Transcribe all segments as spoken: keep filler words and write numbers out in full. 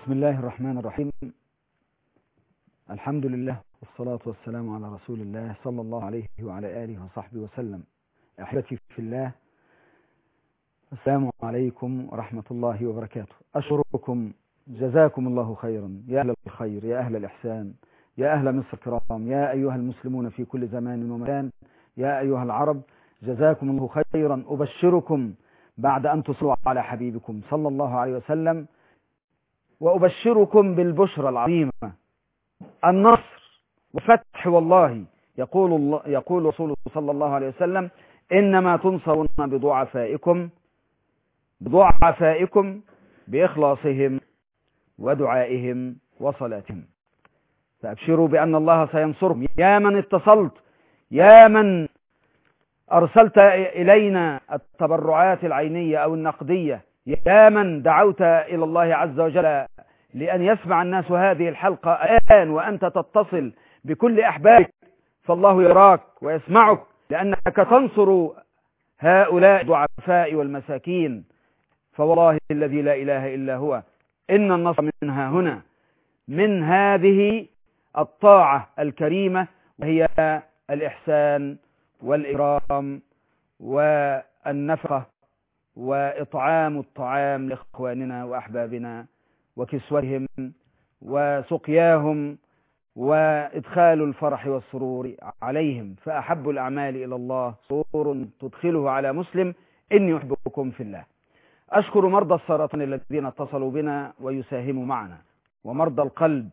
بسم الله الرحمن الرحيم. الحمد لله والصلاة والسلام على رسول الله صلى الله عليه وعلى آله وصحبه وسلم. أحبتي في الله، السلام عليكم ورحمة الله وبركاته. أشكركم، جزاكم الله خيرا يا أهل الخير، يا أهل الإحسان، يا أهل مصر الكرام، يا أيها المسلمون في كل زمان ومكان، يا أيها العرب، جزاكم الله خيرا. أبشركم بعد أن تصلوا على حبيبكم صلى الله عليه وسلم، وأبشركم بالبشرى العظيمة، النصر وفتح. والله يقول الله يقول رسوله صلى الله عليه وسلم: إنما تنصرون بضعفائكم بضعفائكم بإخلاصهم ودعائهم وصلاتهم. فأبشروا بأن الله سينصركم. يا من اتصلت، يا من أرسلت إلينا التبرعات العينية أو النقدية، يا من دعوت إلى الله عز وجل لأن يسمع الناس هذه الحلقة الآن وأنت تتصل بكل أحبابك، فالله يراك ويسمعك، لأنك تنصر هؤلاء الضعفاء والمساكين. فوالله الذي لا إله إلا هو إن النصر منها هنا، من هذه الطاعة الكريمة، وهي الإحسان والإكرام والنفقة وإطعام الطعام لإخواننا وأحبابنا وكسوتهم وسقياهم وإدخال الفرح والسرور عليهم. فأحب الأعمال إلى الله سرور تدخله على مسلم. إني أحبكم في الله. أشكر مرضى السرطان الذين اتصلوا بنا ويساهموا معنا، ومرضى القلب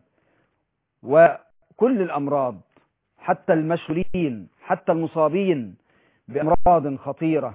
وكل الأمراض، حتى المشلولين، حتى المصابين بأمراض خطيرة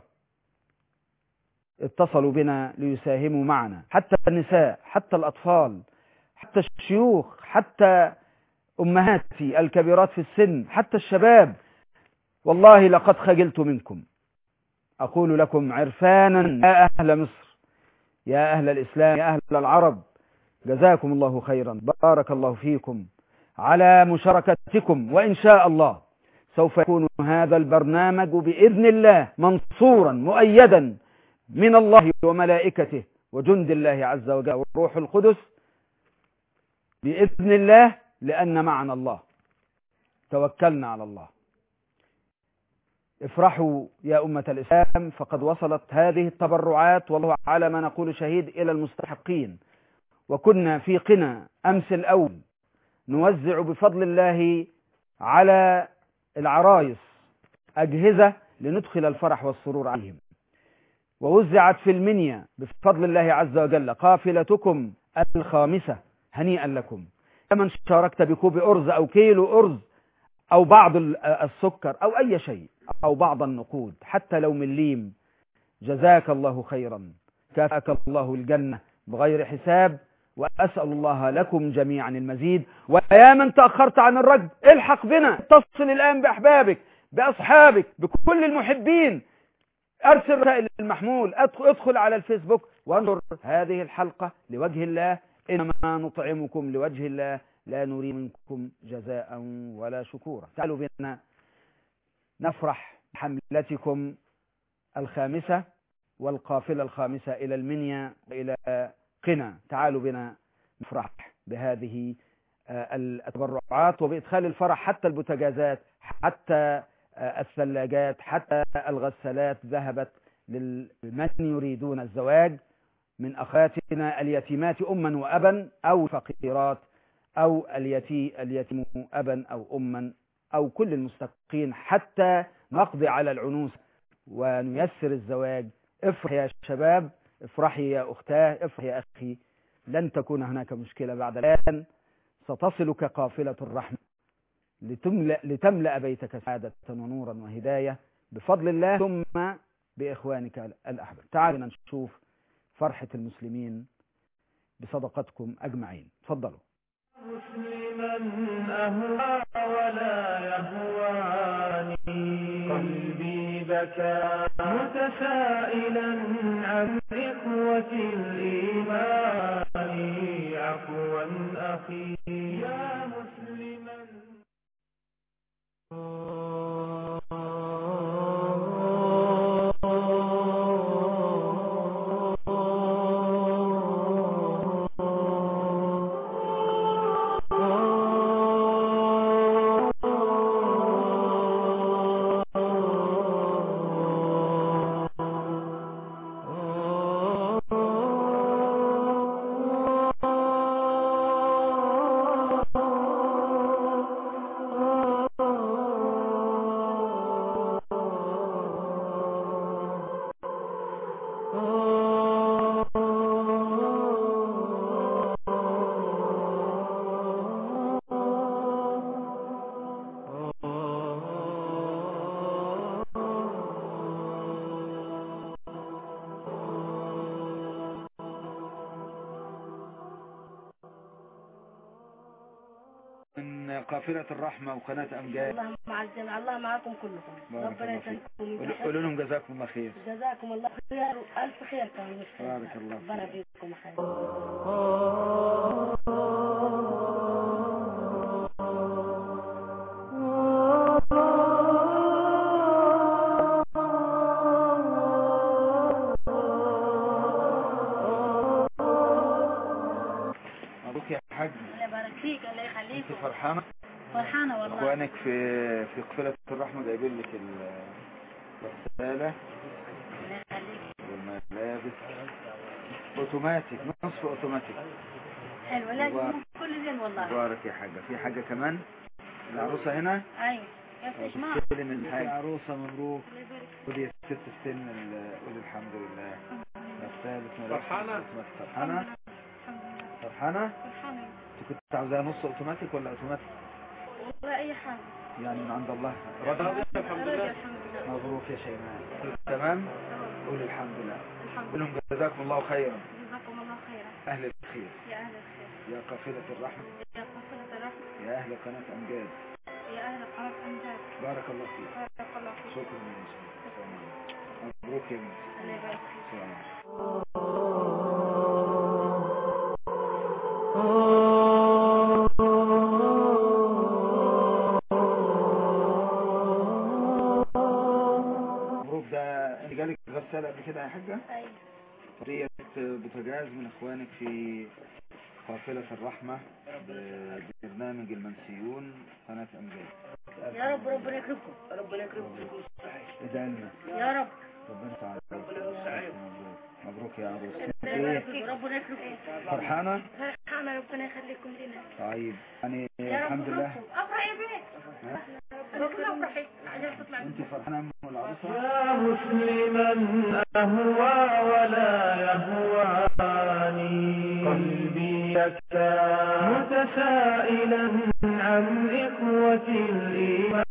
اتصلوا بنا ليساهموا معنا، حتى النساء، حتى الأطفال، حتى الشيوخ، حتى أمهاتي الكبيرات في السن، حتى الشباب. والله لقد خجلت منكم. أقول لكم عرفانا: يا أهل مصر، يا أهل الإسلام، يا أهل العرب، جزاكم الله خيرا، بارك الله فيكم على مشاركتكم. وإن شاء الله سوف يكون هذا البرنامج بإذن الله منصورا مؤيدا من الله وملائكته وجند الله عز وجل والروح القدس بإذن الله، لأن معنا الله، توكلنا على الله. افرحوا يا أمة الإسلام، فقد وصلت هذه التبرعات والله على ما نقول شهيد إلى المستحقين. وكنا في قنا أمس الأول نوزع بفضل الله على العرايس أجهزة لندخل الفرح والسرور عليهم، ووزعت في المنيا بفضل الله عز وجل قافلتكم الخامسة. هنيئا لكم. من شاركت بكوب أرز أو كيلو أرز أو بعض السكر أو أي شيء أو بعض النقود، حتى لو مليم، جزاك الله خيرا، كافأك الله الجنة بغير حساب. وأسأل الله لكم جميعا المزيد. ويا من تأخرت عن الرد، الحق بنا، اتصل الآن بأحبابك، بأصحابك، بكل المحبين، أرسل رسائل المحمول، ادخل على الفيسبوك وانظر هذه الحلقة لوجه الله. إنما نطعمكم لوجه الله لا نريد منكم جزاء ولا شكورا. تعالوا بنا نفرح بحملتكم الخامسة والقافلة الخامسة إلى المنيا وإلى قنا. تعالوا بنا نفرح بهذه التبرعات وبإدخال الفرح، حتى البوتاجازات، حتى الثلاجات، حتى الغسالات ذهبت لمن يريدون الزواج من أخواتنا اليتيمات أما وأبا، أو فقيرات، أو اليتي اليتيم أبا أو أما، أو كل المستحقين، حتى نقضي على العنوس ونيسر الزواج. افرح يا شباب، افرحي يا أختاه، افرح يا أخي، لن تكون هناك مشكلة بعد الآن. ستصلك قافلة الرحمة لتملأ, لتملأ بيتك سعادة ونورا وهداية بفضل الله، ثم بإخوانك الأحباب. تعالوا نشوف فرحة المسلمين بصدقتكم أجمعين. تفضلوا. مسلما أهوى ولا يهواني، قلبي بكى متسائلا عن إخوة الإيمان. عفوا أخي يا مسلما. من قافلة الرحمة وقناة أمجاد. الله مع الجميع، الله معكم كلكم، ربنا يسلمكم. قولوا لهم جزاكم الله خير. جزاكم الله خير وألف خير كمان. بارك الله فيكم. ربنا فيكم خير. مبروك يا حاج. الله يبارك فيك، الله يخليك. انت فرحانة؟ فرحانة والله. اخوانك في في قافلة الرحمة جايبين لك الغسالة والملابس اوتوماتيك، نصف اوتوماتيك. حلو، لازم كل زين والله. مبارك يا حاجة. في حاجة كمان؟ العروسة هنا؟ ايوه يا شمال. تستلم الحاجة. عروسة مبروك. ودي ست السن، قولي الحمد لله. الثالث فرحانة؟ فرحانة؟ فرحانة؟ فرحانة. انت كنت عاوزاها نص اوتوماتيك ولا اوتوماتيك؟ والله اي حاجة يعني من عند الله. رضا؟ الحمد لله. مبروك يا شيماء. تمام؟ قولي الحمد لله. الحمد قول لهم جزاكم الله خيرا. جزاكم الله خيرا. اهل الخير. يا اهل الخير. يا قافلة الرحمة. يا قافلة الرحمة. يا اهل قناة امجاد. يا اهل قناة امجاد. بارك الله فيك. بارك الله فيك. شكرا يا مسلم. مبروك يا مسلم. الله يبارك فيك. مبروك. ده انت جالك غسالة قبل كده يا حاجة؟ ايوه. طريقة بوتاجاز من اخوانك في قافلة الرحمة ببرنامج المنسيون قناة امجاد. يا رب ربنا يكرمكم، ربنا يكرمكم. ادعي لنا يا رب. ربنا يسعدك. مبروك يا عروس. ربنا يكرمكم. فرحانة؟ فرحانة، ربنا يخليكم لنا. طيب يعني يا رب. الحمد لله. افرح يا بيه. ربنا افرحي عشان تطلع. انت فرحانة ام العروسة؟ يا مسلما أهوى ولا يهواني قلبي يكتى متسائلا عن إخوة الإيمان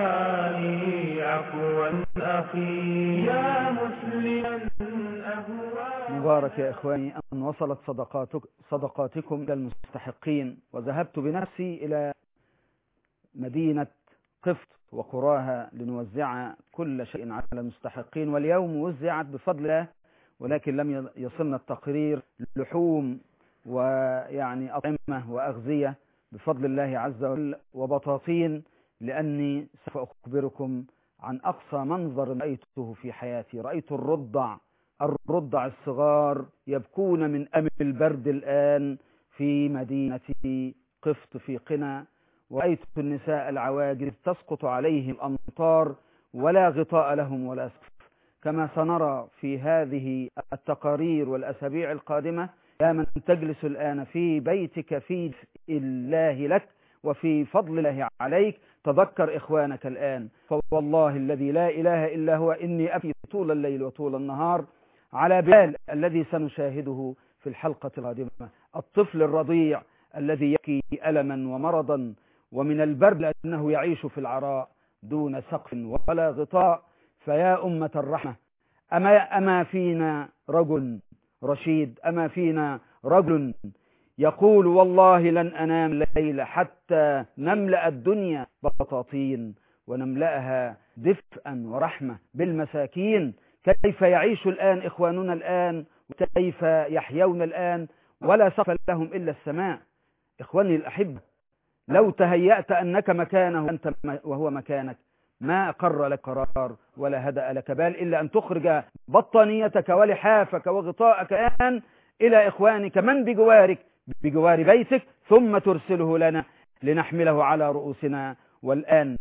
عفوا أخي يا مسلما أهوى. مبارك يا إخواني أن وصلت صدقاتك صدقاتكم إلى المستحقين، وذهبت بنفسي إلى مدينة قفط وقراها لنوزع كل شيء على المستحقين، واليوم وزعت بفضل الله، ولكن لم يصلنا التقرير لحوم ويعني أطعمة وأغذية بفضل الله عز وجل وبطاطين، لأني سوف أخبركم عن أقصى منظر رأيته في حياتي. رأيت الرضع الرضع الصغار يبكون من أمل البرد الآن في مدينة قفط في قنا، ورأيت النساء العواجز تسقط عليهم الأمطار ولا غطاء لهم ولا سقف. كما سنرى في هذه التقارير والأسابيع القادمة، يا من تجلس الآن في بيتك في الله لك وفي فضل الله عليك، تذكر إخوانك الآن، فوالله الذي لا إله إلا هو إني أبكي طول الليل وطول النهار على بلال الذي سنشاهده في الحلقة القادمة، الطفل الرضيع الذي يبكي ألما ومرضا ومن البرد لأنه يعيش في العراء دون سقف ولا غطاء. فيا أمة الرحمة، أما, أما فينا رجل رشيد، أما فينا رجل يقول والله لن أنام الليل حتى نملأ الدنيا بطاطين ونملأها دفئا ورحمة بالمساكين. كيف يعيش الآن إخواننا الآن، وكيف يحيون الآن ولا سقف لهم إلا السماء. إخواني الأحبة، لو تهيأت أنك مكانه أنت وهو مكانك ما أقر لك قرار ولا هدأ لك بال إلا أن تخرج بطانيتك ولحافك وغطاءك الآن إلى إخوانك من بجوارك بجوار بيتك، ثم ترسله لنا لنحمله على رؤوسنا. والآن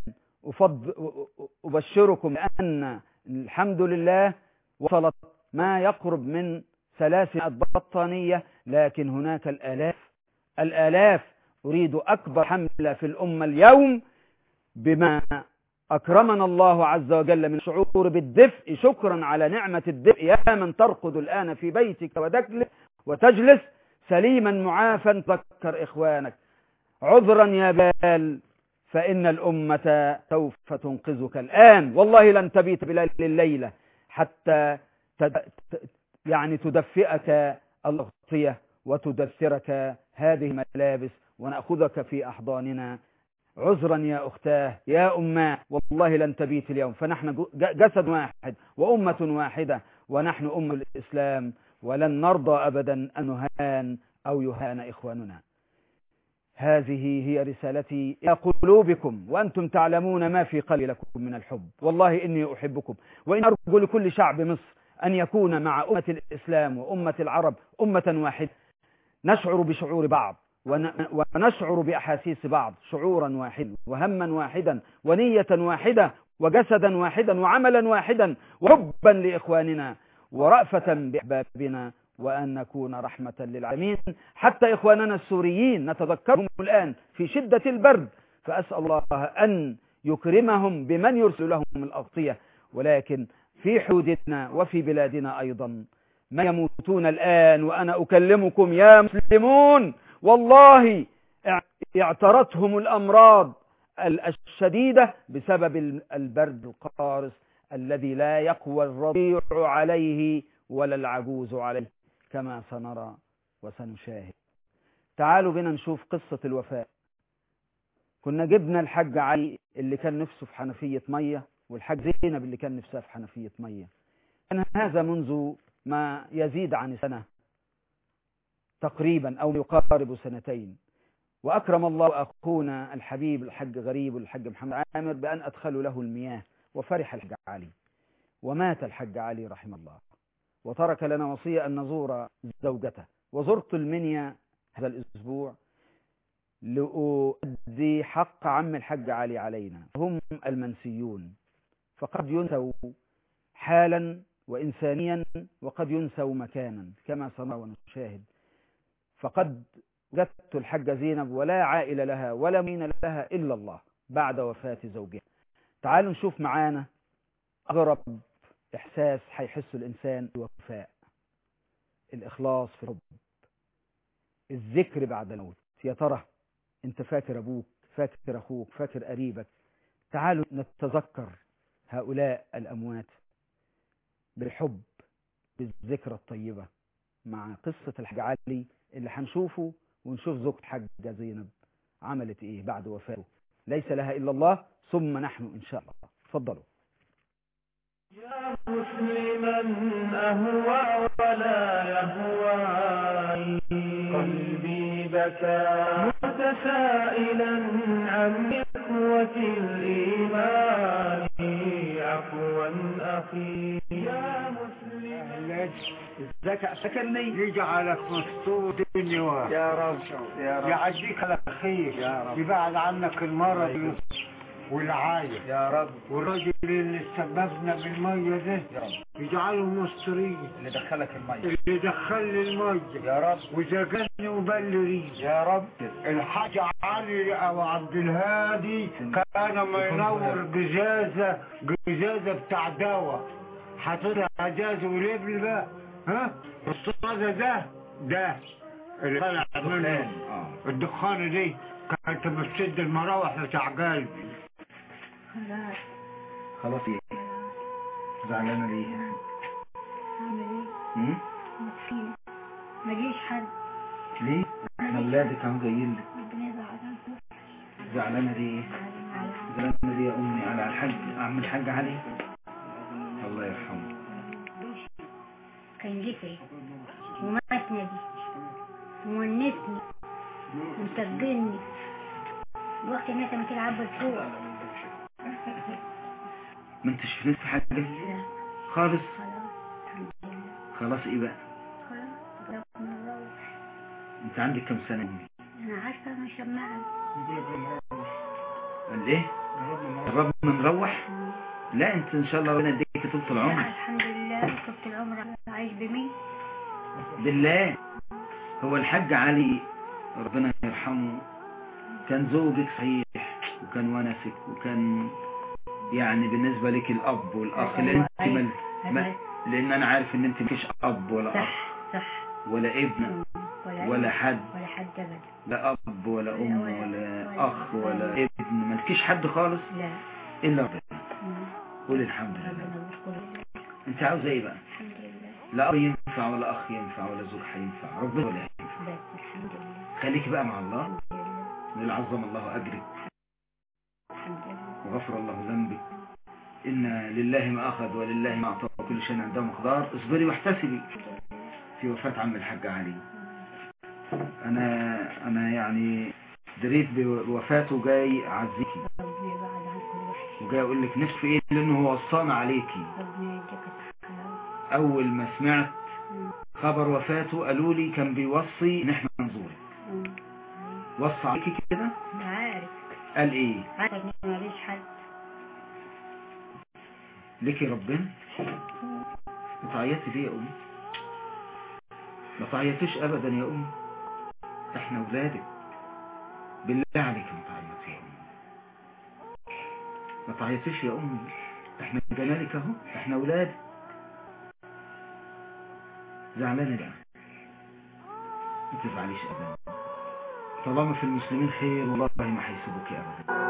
أبشركم أن الحمد لله وصلت ما يقرب من ثلاثمائة بطانية، لكن هناك الآلاف الآلاف. أريد أكبر حملة في الأمة اليوم بما أكرمنا الله عز وجل من شعور بالدفء، شكرا على نعمة الدفء. يا من ترقد الآن في بيتك وتجلس سليما معافا، تذكر إخوانك. عذرا يا بلال، فإن الأمة سوف تنقذك الآن. والله لن تبيت بلال الليلة حتى يعني تدفئك الأغطية وتدثرك هذه الملابس ونأخذك في أحضاننا. عذرا يا أختاه يا أماه، والله لن تبيت اليوم، فنحن جسد واحد وأمة واحدة، ونحن أمة الإسلام، ولن نرضى أبدا أن نهان أو يهان إخواننا. هذه هي رسالتي إلى قلوبكم، وأنتم تعلمون ما في قلبي لكم من الحب. والله إني أحبكم، وإن أرجو لكل شعب مصر أن يكون مع أمة الإسلام وأمة العرب أمة واحدة، نشعر بشعور بعض ونشعر بأحاسيس بعض، شعورا واحدا وهما واحدا ونية واحدة وجسدا واحدا وعملا واحدا، وحبا لإخواننا ورأفة بأحبابنا، وأن نكون رحمة للعالمين. حتى إخواننا السوريين نتذكرهم الآن في شدة البرد، فأسأل الله أن يكرمهم بمن يرسل لهم الأغطية، ولكن في حدودنا وفي بلادنا أيضا ما يموتون الآن وأنا أكلمكم يا مسلمون، والله اعترتهم الأمراض الشديدة بسبب البرد القارس الذي لا يقوى الرضيع عليه ولا العجوز عليه، كما سنرى وسنشاهد. تعالوا بنا نشوف قصة الوفاء. كنا جبنا الحاج علي اللي كان نفسه في حنفية مية، والحاج زينب اللي كان نفسها في حنفية مية. كان هذا منذ ما يزيد عن سنة تقريبا أو يقارب سنتين، وأكرم الله أخونا الحبيب الحاج غريب والحاج محمد عامر بأن أدخلوا له المياه، وفرح الحاج علي، ومات الحاج علي رحمه الله، وترك لنا وصية أن نزور زوجته. وزرت المنيا هذا الأسبوع لأؤدي حق عم الحاج علي علينا، هم المنسيون، فقد ينسوا حالا وإنسانيا وقد ينسوا مكانا كما سنرى ونشاهد. فقد وجدت الحاجة زينب ولا عائلة لها ولا مين لها إلا الله بعد وفاة زوجها. تعالوا نشوف معانا أغرب إحساس هيحسه الإنسان بالوفاء: الإخلاص في الحب، الذكر بعد الموت. يا ترى أنت فاكر أبوك، فاكر أخوك، فاكر قريبك؟ تعالوا نتذكر هؤلاء الأموات بالحب، بالذكرى الطيبة، مع قصة الحاج علي اللي هنشوفه، ونشوف زوجة الحاجة زينب عملت إيه بعد وفاته. ليس لها إلا الله ثم نحن إن شاء الله. تفضلوا. يا مسلما أهوى ولا يهواني، قلبي بكى متسائلا عن إخوة الإيمان. عفوا أخي يا مسلما. ازيك سكنني يجعلك مستور النواه يا رب يا رب، يعديك على خير يا رب، يبعد عنك المرض والعاية يا رب، والراجل اللي سببنا بالمية ده يجعله مستورين، اللي دخلك المية، اللي دخل لي المية يا رب، وزجني وبلري يا رب. الحاج علي او عبد الهادي كان ما ينور جزازة جزازة بتاع دواء، حاططها جاز ولبل بقى. ها الصوصة ده ده اللي طلع منه الدخان دي كانت بتسد المراوح بتاع قلبي. خلاص خلاص ايه؟ زعلانة ليه؟ اعمل ايه؟ امم؟ مسكين ماليش حد. ليه؟ احنا ولادك اهو جايين لك. ربنا يزعلك. زعلانة ليه؟ زعلانة ليه يا امي على الحاج عم الحاج علي؟ الله يرحمه. كان جسري وماتني دي ومونسني ومسجلني وقت متى ما تلعب بالفوق. ما انتش في نفس حاجة خالص؟ خلاص الحمد لله. خلاص ايه بقى؟ خلاص ربنا نروح. انت عندك كم سنة يا امي؟ انا عارفة انا شماعة. قال ايه؟ ربنا نروح؟ لا انت ان شاء الله ربنا يديك طول العمر. الحمد لله. طول العمر عايش بمين؟ بالله. هو الحاج علي ربنا يرحمه كان زوجك صحيح، وكان ونسك، وكان يعني بالنسبة لك الأب والأخ، لأن انت مل... ما... لأن أنا عارف إن أنت مفيش أب ولا أخ صح صح ولا ابن ولا, ولا حد ولا حد أبدا، لا أب ولا أم ولا, ولا أخ ولا ابن، ما فيش حد خالص لا إلا ربنا. قول الحمد لله. أنت عاوزة إيه بقى؟ الحمد لله. لا أب ينفع ولا أخ ينفع ولا زوج هينفع، ربنا ولا ينفع. بس الحمد لله. خليك بقى مع الله قل عظم الله أجرك وغفر الله ذنبك، إن لله ما أخذ ولله ما أعطى وكل شيء عنده مقدار. اصبري واحتسبي في وفاة عم الحاج علي. أنا أنا يعني دريت بوفاته جاي أعزيكي وجاي أقول لك نفسي إيه، لأنه هو وصانا عليكي. أول ما سمعت خبر وفاته قالوا لي كان بيوصي إن إحنا نزورك. وصى عليكي كده؟ عارف. قال إيه؟ عارف إن ماليش حد. ليكي ربنا؟ بتعيطي ليه يا أمي؟ ما تعيطيش أبدا يا أمي، إحنا ولادك، بالله عليك ما تعيطي يا أمي، ما تعيطيش يا أمي، إحنا جنالك أهو، إحنا ولادك. زعلانة ليه؟ ما تزعليش أبدا، طالما في المسلمين خير والله ما هيسيبوك أبدا.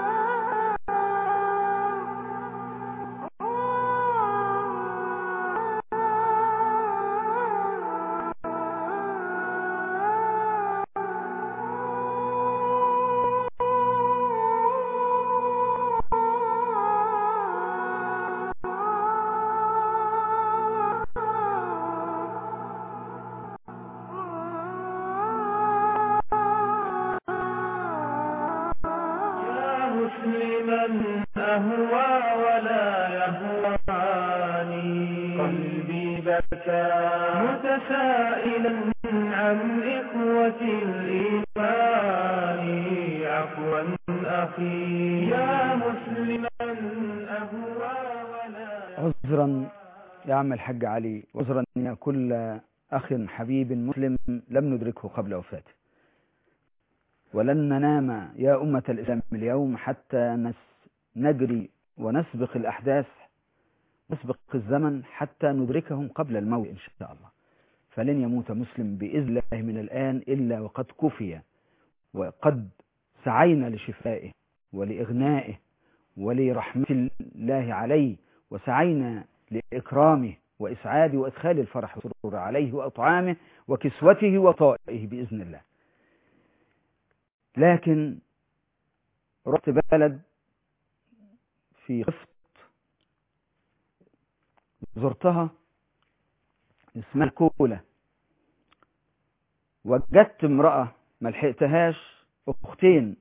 مسلما أهوى ولا يهواني، قلبي بكى متسائلا عن إخوة الإيمان، عفوا أخي يا مسلما أهوى ولا. عذرا يا عم الحاج علي، عذرا يا كل أخ حبيب مسلم لم ندركه قبل وفاته، ولن ننام يا أمة الإسلام اليوم حتى نجري ونسبق الأحداث، نسبق الزمن حتى ندركهم قبل الموت إن شاء الله. فلن يموت مسلم بإذن الله من الآن إلا وقد كفي، وقد سعينا لشفائه ولإغنائه ولرحمة الله عليه، وسعينا لإكرامه وإسعاده وإدخال الفرح والسرور عليه وأطعامه وكسوته وطائه بإذن الله. لكن رحت بلد في قفط زرتها اسمها الكولة، وجدت امرأة ما لحقتهاش، أختين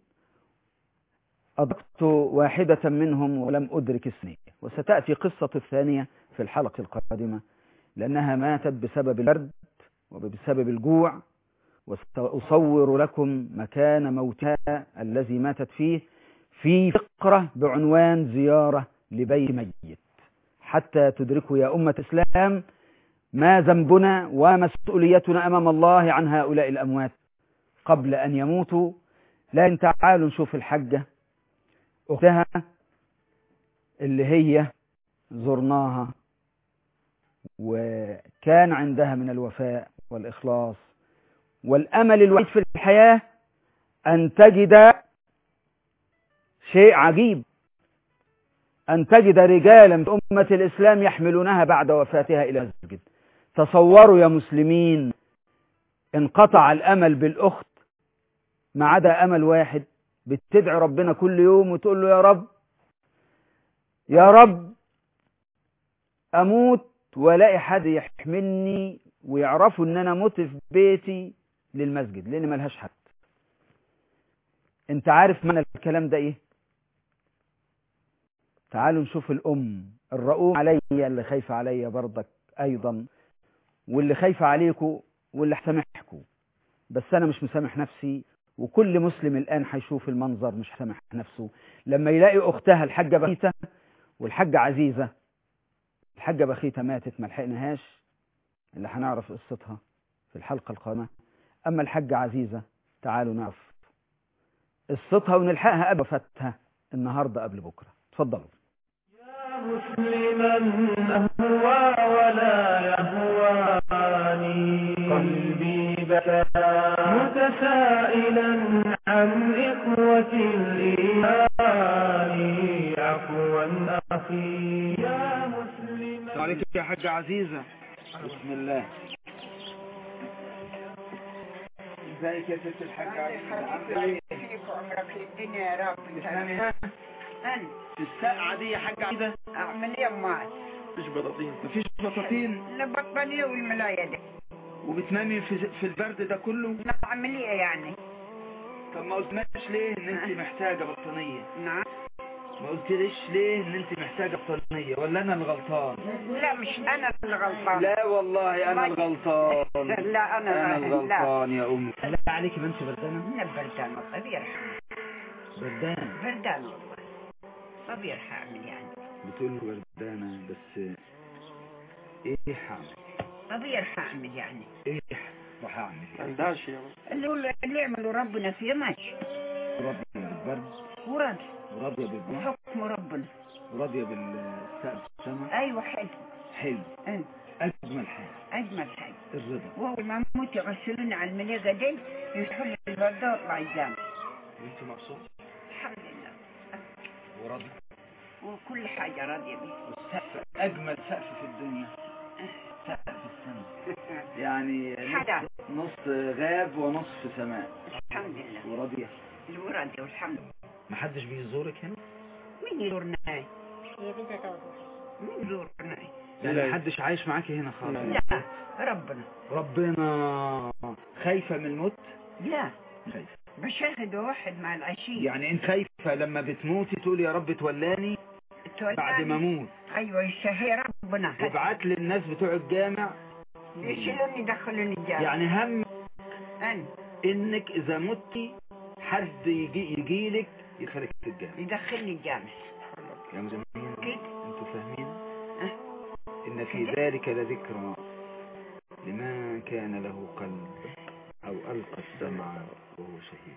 أدركت واحدة منهم ولم أدرك الثانية، وستأتي قصة الثانية في الحلقة القادمة، لأنها ماتت بسبب البرد وبسبب الجوع، وسأصور لكم مكان موتها الذي ماتت فيه في فقرة بعنوان زيارة لبيت ميت، حتى تدركوا يا أمة الإسلام ما ذنبنا ومسؤوليتنا أمام الله عن هؤلاء الأموات قبل أن يموتوا. لكن تعالوا نشوف الحجة أختها اللي هي زرناها وكان عندها من الوفاء والإخلاص والأمل الوحيد في الحياة أن تجد شيء عجيب، أن تجد رجالا في أمة الإسلام يحملونها بعد وفاتها إلى المسجد. تصوروا يا مسلمين، انقطع الأمل بالأخت ما عدا أمل واحد، بتدعي ربنا كل يوم وتقول له يا رب يا رب أموت ولاقي حد يحملني ويعرفوا ان انا مت في بيتي للمسجد، لان ملهاش حد. انت عارف معنى الكلام ده ايه؟ تعالوا نشوف الام الرؤوم عليا اللي خايفة عليا برضك ايضا، واللي خايفة عليكم واللي هسامحكم، بس انا مش مسامح نفسي، وكل مسلم الان هيشوف المنظر مش هسامح نفسه لما يلاقي اختها الحاجة بخيتة والحاجة عزيزة. الحاجة بخيتة ماتت ما لحقناهاش، اللي هنعرف قصتها في الحلقة القادمة. أما الحاجة عزيزة تعالوا نعرف قصتها ونلحقها قبل وفاتها النهاردة قبل بكرة. اتفضلوا. يا مسلما أهوى ولا يهواني، قلبي بكى متسائلا عن إخوة الإيمان، عفوا أخي يا مسلما. السلام عليكم يا حاجة عزيزة. بسم الله. ازيك يا ست الحاجة عزيزة؟ عاملة ايه؟ عمرك الدنيا يا رب. بتنامي هنا أنا في السقعة دي يا حاجة عايدة؟ أعمل إيه معك؟ مفيش بطاطين. مفيش بطاطين؟ البطانية والملاية دي. وبتنامي في في البرد ده كله؟ أعمل إيه يعني؟ طب ما قلتناش ليه ان انت محتاجة بطانية؟ نعم. ما قلتليش ليه ان انت محتاجة بطانية ولا انا الغلطان؟ لا مش أنا اللي غلطان. لا والله انا الغلطان. لا أنا انا الغلطان يا امي. لا عليكي ما انت بردانة؟ أنا بردان والله بيرحم. بردانة؟ بردان والله ما بيرحم يعني. بتقول له بردانة بس ايه حامل؟ ما بيرحم يعني. ايه راح اعمل؟ عندهاش يا اللي اللي يعملوا ربنا فيه ماشي. راضية بالبرد وراضي. وراضية بالبرد. حكم ربنا. وراضية بالسقف السماء. أيوة حلو. حلو. أه. أجمل حاجة. أجمل حاجة. الرضا. وأول ما أموت يغسلوني على المليقة دي يفتحوا لي الوردة ويطلع الجامع. وأنت مبسوط؟ الحمد لله. وراضي. وكل حاجة راضية بيه. والسقف أجمل سقف في الدنيا. سقف السماء. يعني حدا. نص غاب ونصف سماء. الحمد لله. وراضية. وراضية والحمد لله. محدش بيزورك هنا؟ مين يزورنا؟ هي بنت توضح. مين يزورنا؟ يعني محدش عايش معاكي هنا خالص؟ لا ربنا. ربنا. خايفة من الموت؟ لا. خايفة. بشاهد واحد مع العشية. يعني انت خايفة لما بتموتي تقول يا رب تولاني بعد ما اموت؟ ايوه يشهي ربنا. وابعت لي الناس بتوع الجامع يشيلوني يدخلوني الجامع. يعني هم أنا. انك اذا متي حد يجي يجي لك يدخلك في الجامع. يدخلني الجامع. يا مزمين كده. انتوا فاهمين؟ أه. ان في ذلك لذكرى لمن كان له قلب او القى السمع وهو شهيد.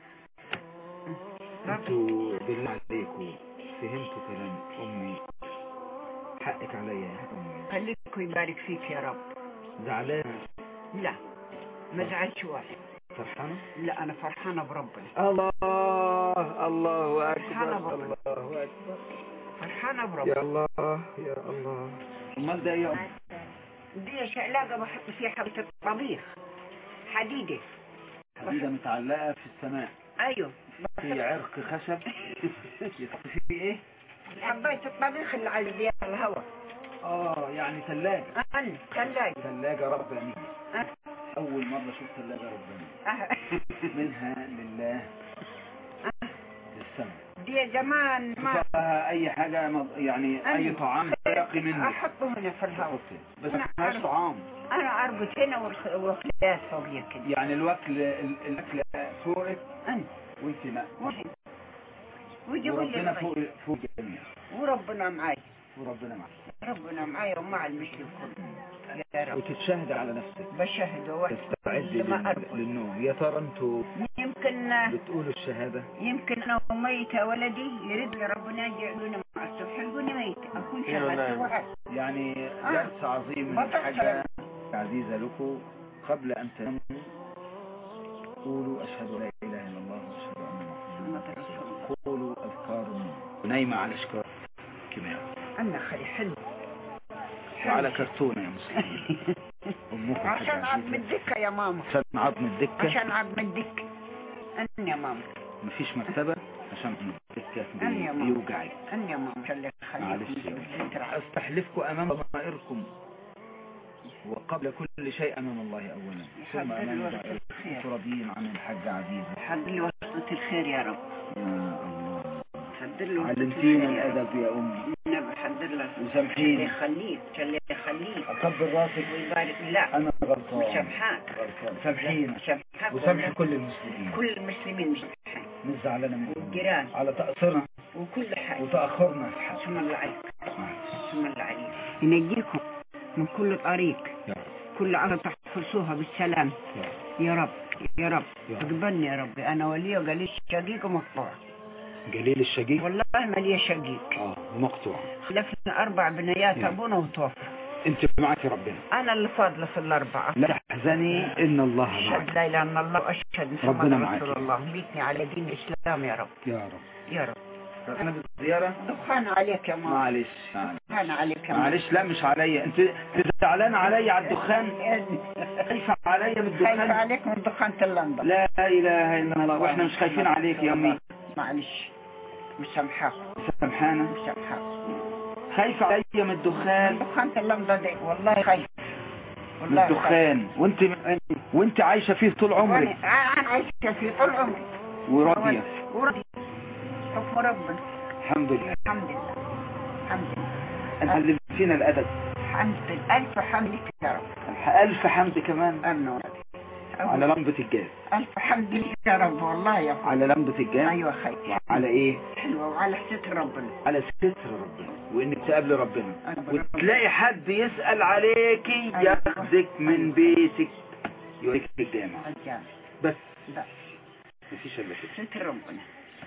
انتوا بالله عليكم فهمتوا كلام امي؟ حقك عليا يا امي. خليك ويبارك فيك يا رب. زعلانة؟ لا ما زعلتش واحد. فرحانة؟ لا انا فرحانة بربنا. الله الله فرحانة اكبر. بربنا. الله اكبر. فرحانة يا بربنا. الله يا الله. امال ده يوم دي شقلاقة بحط فيها حبة الطبيخ حديدة. حديدة متعلقة في السماء. ايوه. في عرق خشب يحط فيه ايه؟ حباية الطبيخ اللي على ديار الهواء. اه يعني ثلاجة. أنا ثلاجة. ثلاجة ربانية. أه. اول مرة اشوف ثلاجة ربانية. أه. منها لله. أه. للسماء. دي زمان ما فيها اي حاجة مض- يعني اي طعام باقي منه احطه هنا في الهواء. بس ما فيهاش طعام. انا اربط هنا والخ- والخيات فوقيا كده. يعني الوكل ال- الاكل فوقك أنا. وانت لا. وهنا. ويجيبوا وربنا لي فوق فوق الجميع. وربنا معي. وربنا معك. ربنا معي ومع المسلم كله. يا رب. وتتشاهد على نفسك. بشهد واحد. تستعدي لما لل- أربط. للنوم. يا ترى انتوا يمكن بتقولوا الشهادة؟ يمكن انا ميتة ولدي يريد لي ربنا يجعلوني مع الصبح يلقوني ميت اكون إيه والله. شهدت واحد. يعني آه. درس عظيم من بطل حاجة عزيزة لكم. قبل أن تناموا قولوا أشهد لا إله إلا الله وأشهد أن محمدا رسول الله. قولوا أذكار النوم. نايمة على شكار كمان. انا خلي حلو. وعلى كرتونة يا مسلمين. أمكم عشان حاجة عظم عزيزة. الدكة يا ماما. عشان عظم الدكة. عشان عظم الدكة. أنا يا ماما. مفيش مرتبة عشان عظم الدكة أنا يا ماما. بيوجعك. أنا يا ماما. عشان لك معلش أستحلفكم أمام ضمائركم وقبل كل شيء أمام الله أولا ثم أمام ضمائركم راضين عن الحاج عزيزة. حد لي وسط الخير يا رب. يا الله. حد لي وسط علمتينا الخير يا رب. الأدب يا أمي. النبي حد لك. وسامحيني. اللي يخليك اللي يخليك أكبر راسك ويبارك. لا أنا غلطان. سامحاك. غلطان. سامحينا. سامحاك. وسامحي كل المسلمين. كل المسلمين مش سامحين. مش زعلانة منهم. والجيران. على تقصيرنا وكل حاجة. وتأخرنا في حق. ثم الله عليك. ثم الله عليك. ينجيكم من كل طريق. يا رب. كل عرض تحفظوها بالسلام. يا رب. يا رب يا رب يا رب. اقبلني يا ربي. انا ولي وقليل شقيق ومقطوع. جليل الشقيق. والله ما لي شقيق. اه مقطوع. خلفنا اربع بنيات يا. ابونا وتوفى. انت معك ربنا. انا اللي فاضله في الاربعه. لا تحزني ان الله معك. اشهد لا اله الا الله واشهد ربنا محمد معاك. رسول الله. ميتني على دين الاسلام يا رب. يا رب. يا رب. انا بالزيارة. دخان عليك يا ماما. معلش معلش. دخان عليك يا ماما. معلش لا مش عليا. انت انت زعلان عليا على الدخان. خايفة عليا من خايف الدخان. عليك من دخان اللندن. لا اله الا الله. واحنا مش خايفين عليك يا امي. معلش مسامحاك سامحانا؟ مسامحاك. خايفة عليا من الدخان؟ الدخان في اللمضة دي والله خايف من والله خايف. الدخان وانت وانت عايشة فيه طول عمرك وأنا أنا عايشة فيه طول عمري وراضية؟ وراضية حكم ربنا. الحمد لله. الحمد لله الحمد لله. انت علمتينا الأدب. حمد ألف حمد لك يا رب. ألف حمد كمان. أمن ولدي على لمبة الجاز. ألف حمد لك يا رب والله يا أخوي. على لمبة الجاز. أيوة خير. على إيه؟ حلوة وعلى ستر ربنا. على ستر ربنا وإنك تقابل ربنا وتلاقي حد يسأل عليكي ياخدك من بيتك يوريك الجامع بس. بس مفيش إلا كده. ستر ربنا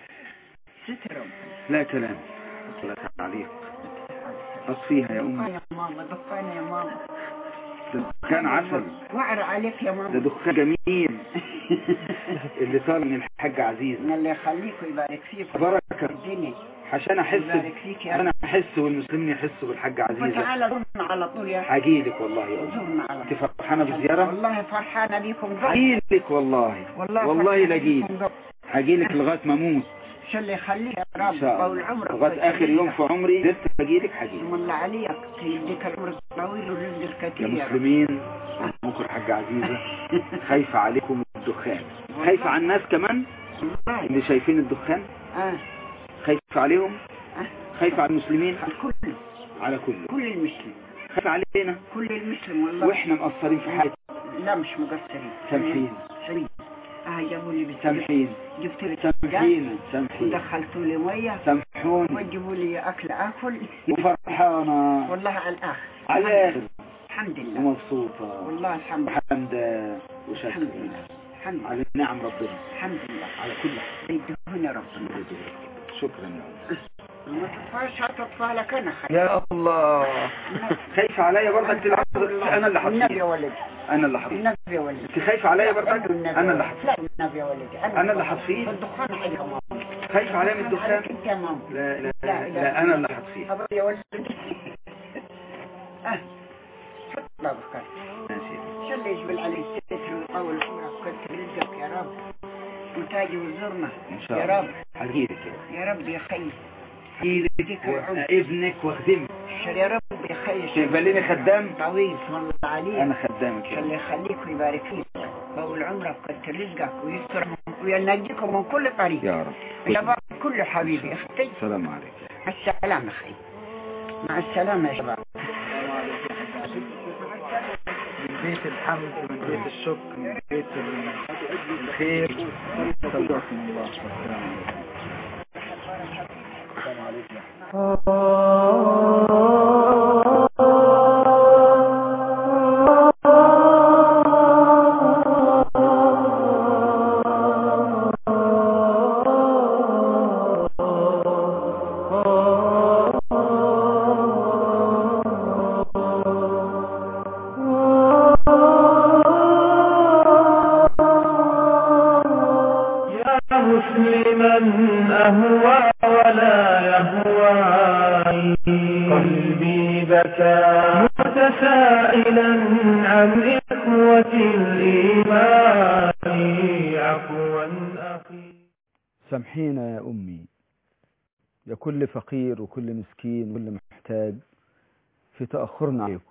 ستر ربنا. لا كلام. وصلت عليك. أصفيها يا أمي. دخان يا ماما دخان يا ماما. دخان عسل. وعر عليك يا ماما. ده دخان جميل اللي طال من الحاج عزيز. الله يخليك ويبارك فيك. بركة. الدنيا. عشان احس يبارك فيك يا انا احس والمسلمين يحسوا بالحاج عزيزة. تعالى زورنا على طول يا اخي. هجيلك والله يا أمي. زورنا على طول. انت فرحانة بالزيارة؟ والله فرحانة بيكم. هجيلك والله. والله والله لاجيلك. هجيلك لغاية ما اموت. شو اللي يخليك يا رب طول عمرك. لغاية اخر يوم في عمري لسه هجيلك هجيلك. والله عليك يديك العمر الطويل والرزق الكثير. يا مسلمين ممكن الحاج عزيزة خايفة عليكم الدخان. خايفة على الناس كمان اللي شايفين الدخان. اه خايفة عليهم. اه خايفة على المسلمين. الكل. على كل كل المسلم. خايفة علينا. كل المسلم والله. واحنا مقصرين في حاجة. لا مش مقصرين. سامحين. سامحين. اه جابوا لي بس. سامحين. جبت لي سامحين. سامحين. ودخلتوا لي ميه. سامحون. وجبوا لي اكل اكل. وفرحانة. والله على الاخر. على الاخر. الحمد لله. ومبسوطة. والله الحمد لله. حمدا وشكرا. الحمد لله. الحمد لله. على نعم ربنا. الحمد لله. على كل حال. يدهون ربنا. شكرا يا أمي. ما تطفاش هتطفى لك انا خير. يا الله. خايفة عليا برضك تلعب. انا اللي حطيت. النبي يا ولدي. انا اللي حطيت. النبي يا ولدي. انت خايفة عليا برضك. انا اللي حطيت. لا النبي يا ولدي. انا اللي حطيت. الدخان عليك يا ماما. خايفة عليا من الدخان. عليك يا ماما. لا لا لا, لا انا اللي حطيت. أبا يا ولدي. اه حط الله بخير. ماشي. شو اللي يجبل عليك ستر وطول عمرك وكثر رزقك يا رب. وتاجي وزرنا ان شاء يا الله. رب. هجيلك يا رب يا خي. هجيلك ابنك واخدمك. يا رب يا خي. تقبليني خدام. طويل والله عليك. انا خدامك. شو اللي يخليك ويبارك فيك. طول عمرك وكثر رزقك ويستر وينجيكم من كل طريق. يا رب. يا بابا كل حبيبي اختي. السلام عليكم. مع السلامة أخي. مع السلامة يا شباب. من بيت الحمد من بيت الشكر من بيت الخير. استودعكم الله. السلام عليكم. أهوى ولا يهواني قلبي بكى متسائلا عن إخوة الإيمان عفوا أخي. سامحينا يا أمي يا كل فقير وكل مسكين وكل محتاج في تأخرنا عليكم.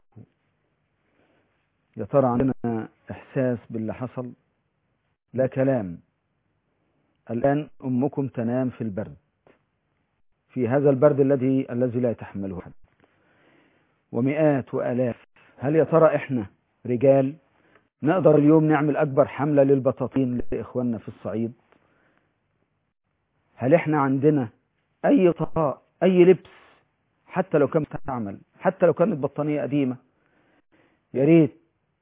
يا ترى عندنا إحساس باللي حصل؟ لا كلام. الآن أمكم تنام في البرد، في هذا البرد الذي الذي لا يتحمله أحد، ومئات وآلاف. هل يا ترى إحنا رجال نقدر اليوم نعمل أكبر حملة للبطاطين لإخواننا في الصعيد؟ هل إحنا عندنا أي طاقة أي لبس حتى لو كان مستعمل، حتى لو كانت بطانية قديمة؟ يا ريت.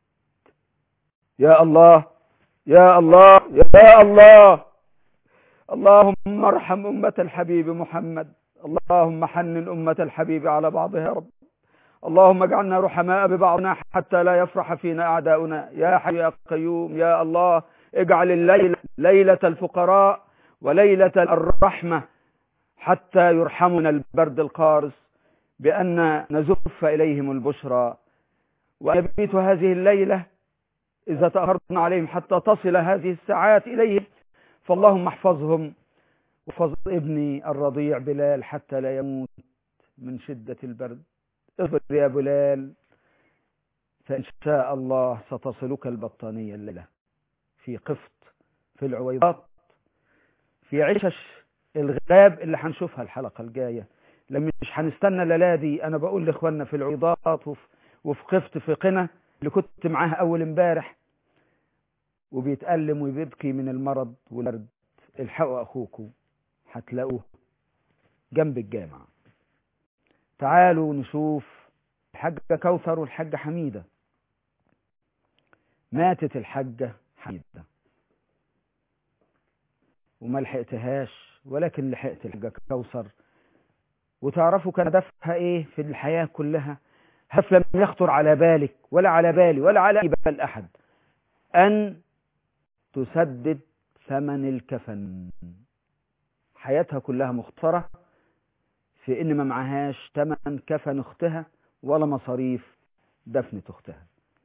يا الله يا الله يا الله. اللهم ارحم أمة الحبيب محمد. اللهم حنن أمة الحبيب على بعضها يا رب. اللهم اجعلنا رحماء ببعضنا حتى لا يفرح فينا أعداؤنا. يا حي يا قيوم يا الله اجعل الليلة ليلة الفقراء وليلة الرحمة حتى يرحمنا البرد القارس بأن نزف إليهم البشرى. ويبيت هذه الليلة إذا تأخرنا عليهم حتى تصل هذه الساعات إليهم، فاللهم احفظهم احفظ ابني الرضيع بلال حتى لا يموت من شدة البرد. اصبر يا بلال فإن شاء الله ستصلك البطانية الليلة في قفط، في العويضات، في عشش الغاب اللي هنشوفها الحلقة الجاية. لما مش هنستنى الليلة دي. أنا بقول لإخواننا في العويضات وفي, وفي قفط في قنا اللي كنت معاه أول امبارح وبيتألم وبيبكي من المرض والبرد، الحقوا أخوكم هتلاقوه جنب الجامعة. تعالوا نشوف الحاجة كوثر والحاجة حميدة. ماتت الحاجة حميدة وما لحقتهاش، ولكن لحقت الحاجة كوثر. وتعرفوا كان هدفها ايه في الحياة كلها؟ هدف لم يخطر على بالك ولا على بالي ولا على بال أحد، أن تسدد ثمن الكفن. حياتها كلها مختصرة في إن ما معهاش ثمن كفن أختها ولا مصاريف دفنة أختها.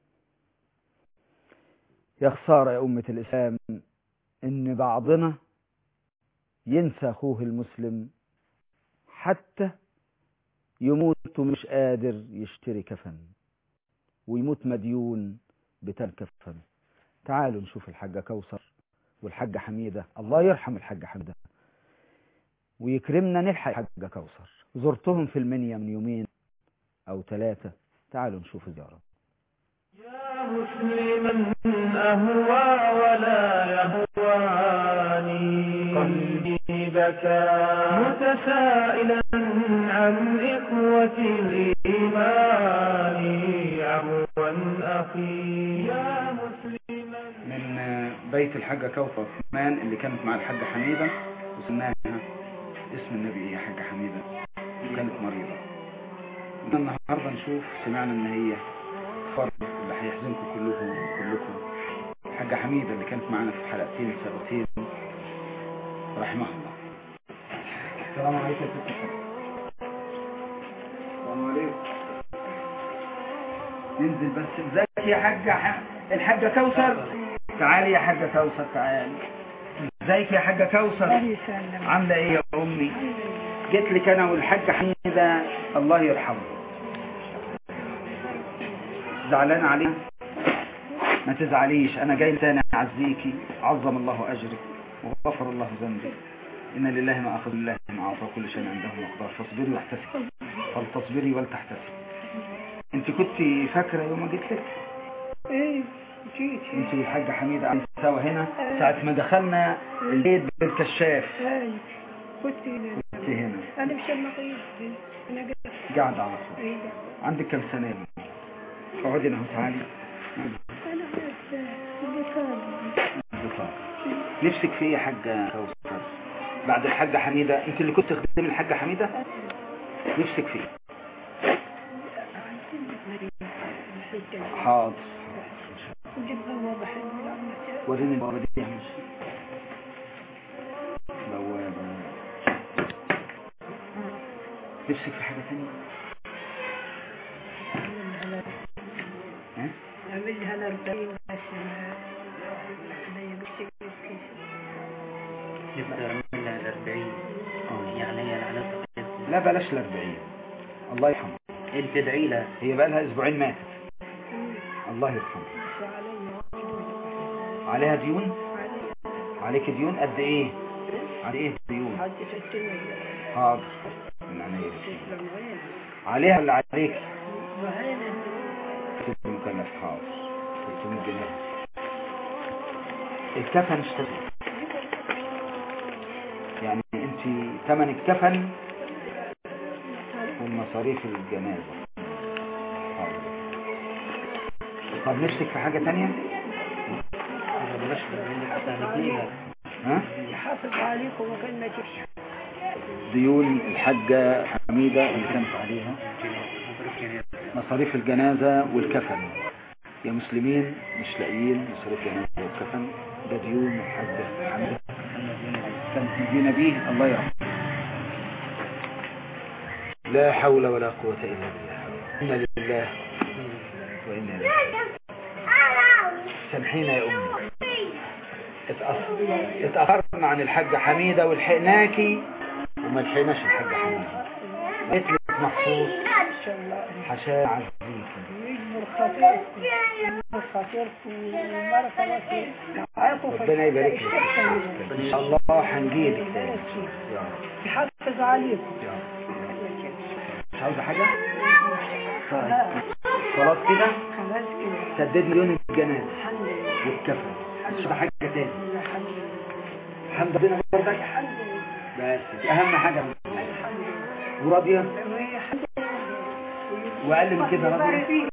يا خسارة يا أمة الإسلام إن بعضنا ينسى أخوه المسلم حتى يموت ومش قادر يشتري كفن، ويموت مديون بتل كفن. تعالوا نشوف الحاجة كوثر والحاجة حميدة. الله يرحم الحاجة حميدة ويكرمنا نلحق الحاجة كوثر. زرتهم في المنيا من يومين أو ثلاثة. تعالوا نشوف زيارة. يا مسلما أهوى ولا يهواني، قلبي بكى متسائلا عن إخوة الإيمان. عفوا أخي يا مسلما. من بيت الحاجة كوثر عثمان اللي كانت مع الحاجة حميدة وسماها اسم النبي يا حاجة حميدة، وكانت مريضة. النهاردة نشوف سمعنا ان هي فرد اللي هيحزنكم كلكم كلكم الحاجة حميدة اللي كانت معنا في حلقتين سابقتين رحمها الله. السلام عليكم يا ست الحاج. السلام عليكم. ننزل بس. ازيك يا حاجة ح... الحاجة كوثر؟ تعالي يا حاجة كوثر تعالي. ازيك يا حاجة كوثر؟ عاملة ايه يا امي؟ جيت لك انا والحاجة حميدة الله يرحمه. زعلان عليها؟ ما تزعليش، انا جاي تاني اعزيكي. عظم الله اجرك وغفر الله ذنبك. ان لله ما اخذ الله ما اعطى كل شيء عنده مقدار. فاصبري واحتسبي فلتصبري ولتحتسبي. انت كنت فاكره يوم ما جيت لك؟ ايه جيت. انت والحاجة حميدة قاعدين سوا هنا ساعة ما دخلنا البيت بالكشاف. ايه كنت هنا. كنت هنا. انا مش المقيم. انا قاعدة على طول. ايه عندك كم سنة؟ اقعدي هنا تعالي. انا قاعد البطاقة. نفسك في ايه يا حاجة كوثر بعد الحاجة حميدة؟ انت اللي كنت تخدمي الحاجة حميدة؟ نفسك في ايه؟ حاضر. وريني البوابة دي يا مش بوابة. نفسك في حاجة ثانية؟ ها؟ عملها الأربعين بس نقدر نعملها الأربعين يعني هي العلاقة. لا بلاش الأربعين الله يرحمه. انت ادعي لها. هي بقى لها اسبوعين ماتت الله يرحمها. عليها ديون؟ عليك ديون قد ايه؟ على ايه ديون؟ حاضر من عينيا. عليها اللي عليك مكلف. حاضر ثلاثمية جنيه. الكفن اشتري يعني انت ثمن الكفن والمصاريف الجنازة. حاضر. طب نفسك في حاجة تانية؟ ها؟ يحافظ عليكم وكنا تشهد. ديون الحاجة حميدة اللي كانت عليها مصاريف الجنازة والكفن. يا مسلمين مش لاقيين مصاريف الجنازة والكفن، ده ديون الحاجة حميدة كانت مدينة بيه الله يرحمه. لا حول ولا قوة إلا بالله. إنا لله وإنا إليه. سامحينا يا أمي اتأخرنا عن الحاجة حميدة ولحقناكي وما لحقناش الحاجة حميدة. مثلك مخصوص حشاء عزيزيكي ربنا يبارك لك ان شاء الله. هنجيبك تاني يحفظ عليكم. مش عاوزة حاجة؟ خلاص كده سددنا مليون الجنات والكفن. مش حاجة تاني. الحمد لله برضك بس دي اهم حاجة. وراضية واقل من كده راضية.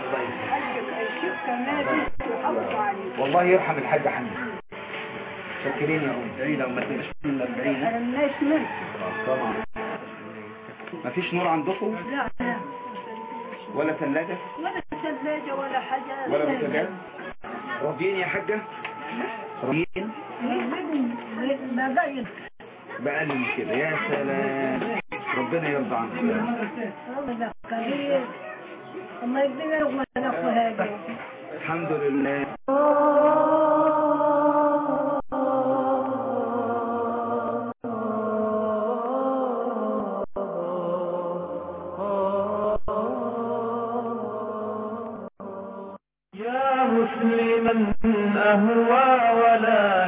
والله يرحم الحاجة حمد. شكرين يا أم. ايه لو ما تبقاش من الأربعين الناس منك طبعا. مفيش نور عندكم؟ لا لا ولا ثلاجة ولا ثلاجة ولا حاجة ولا بوتاجاز. راضيين يا حاجة؟ راضيين؟ ما بقى بقى من كده. يا سلام ربنا يرضى عنك. ربنا كريم الله يدينا لقمة ناكلها. الحمد لله. يا مسلما أهوى ولا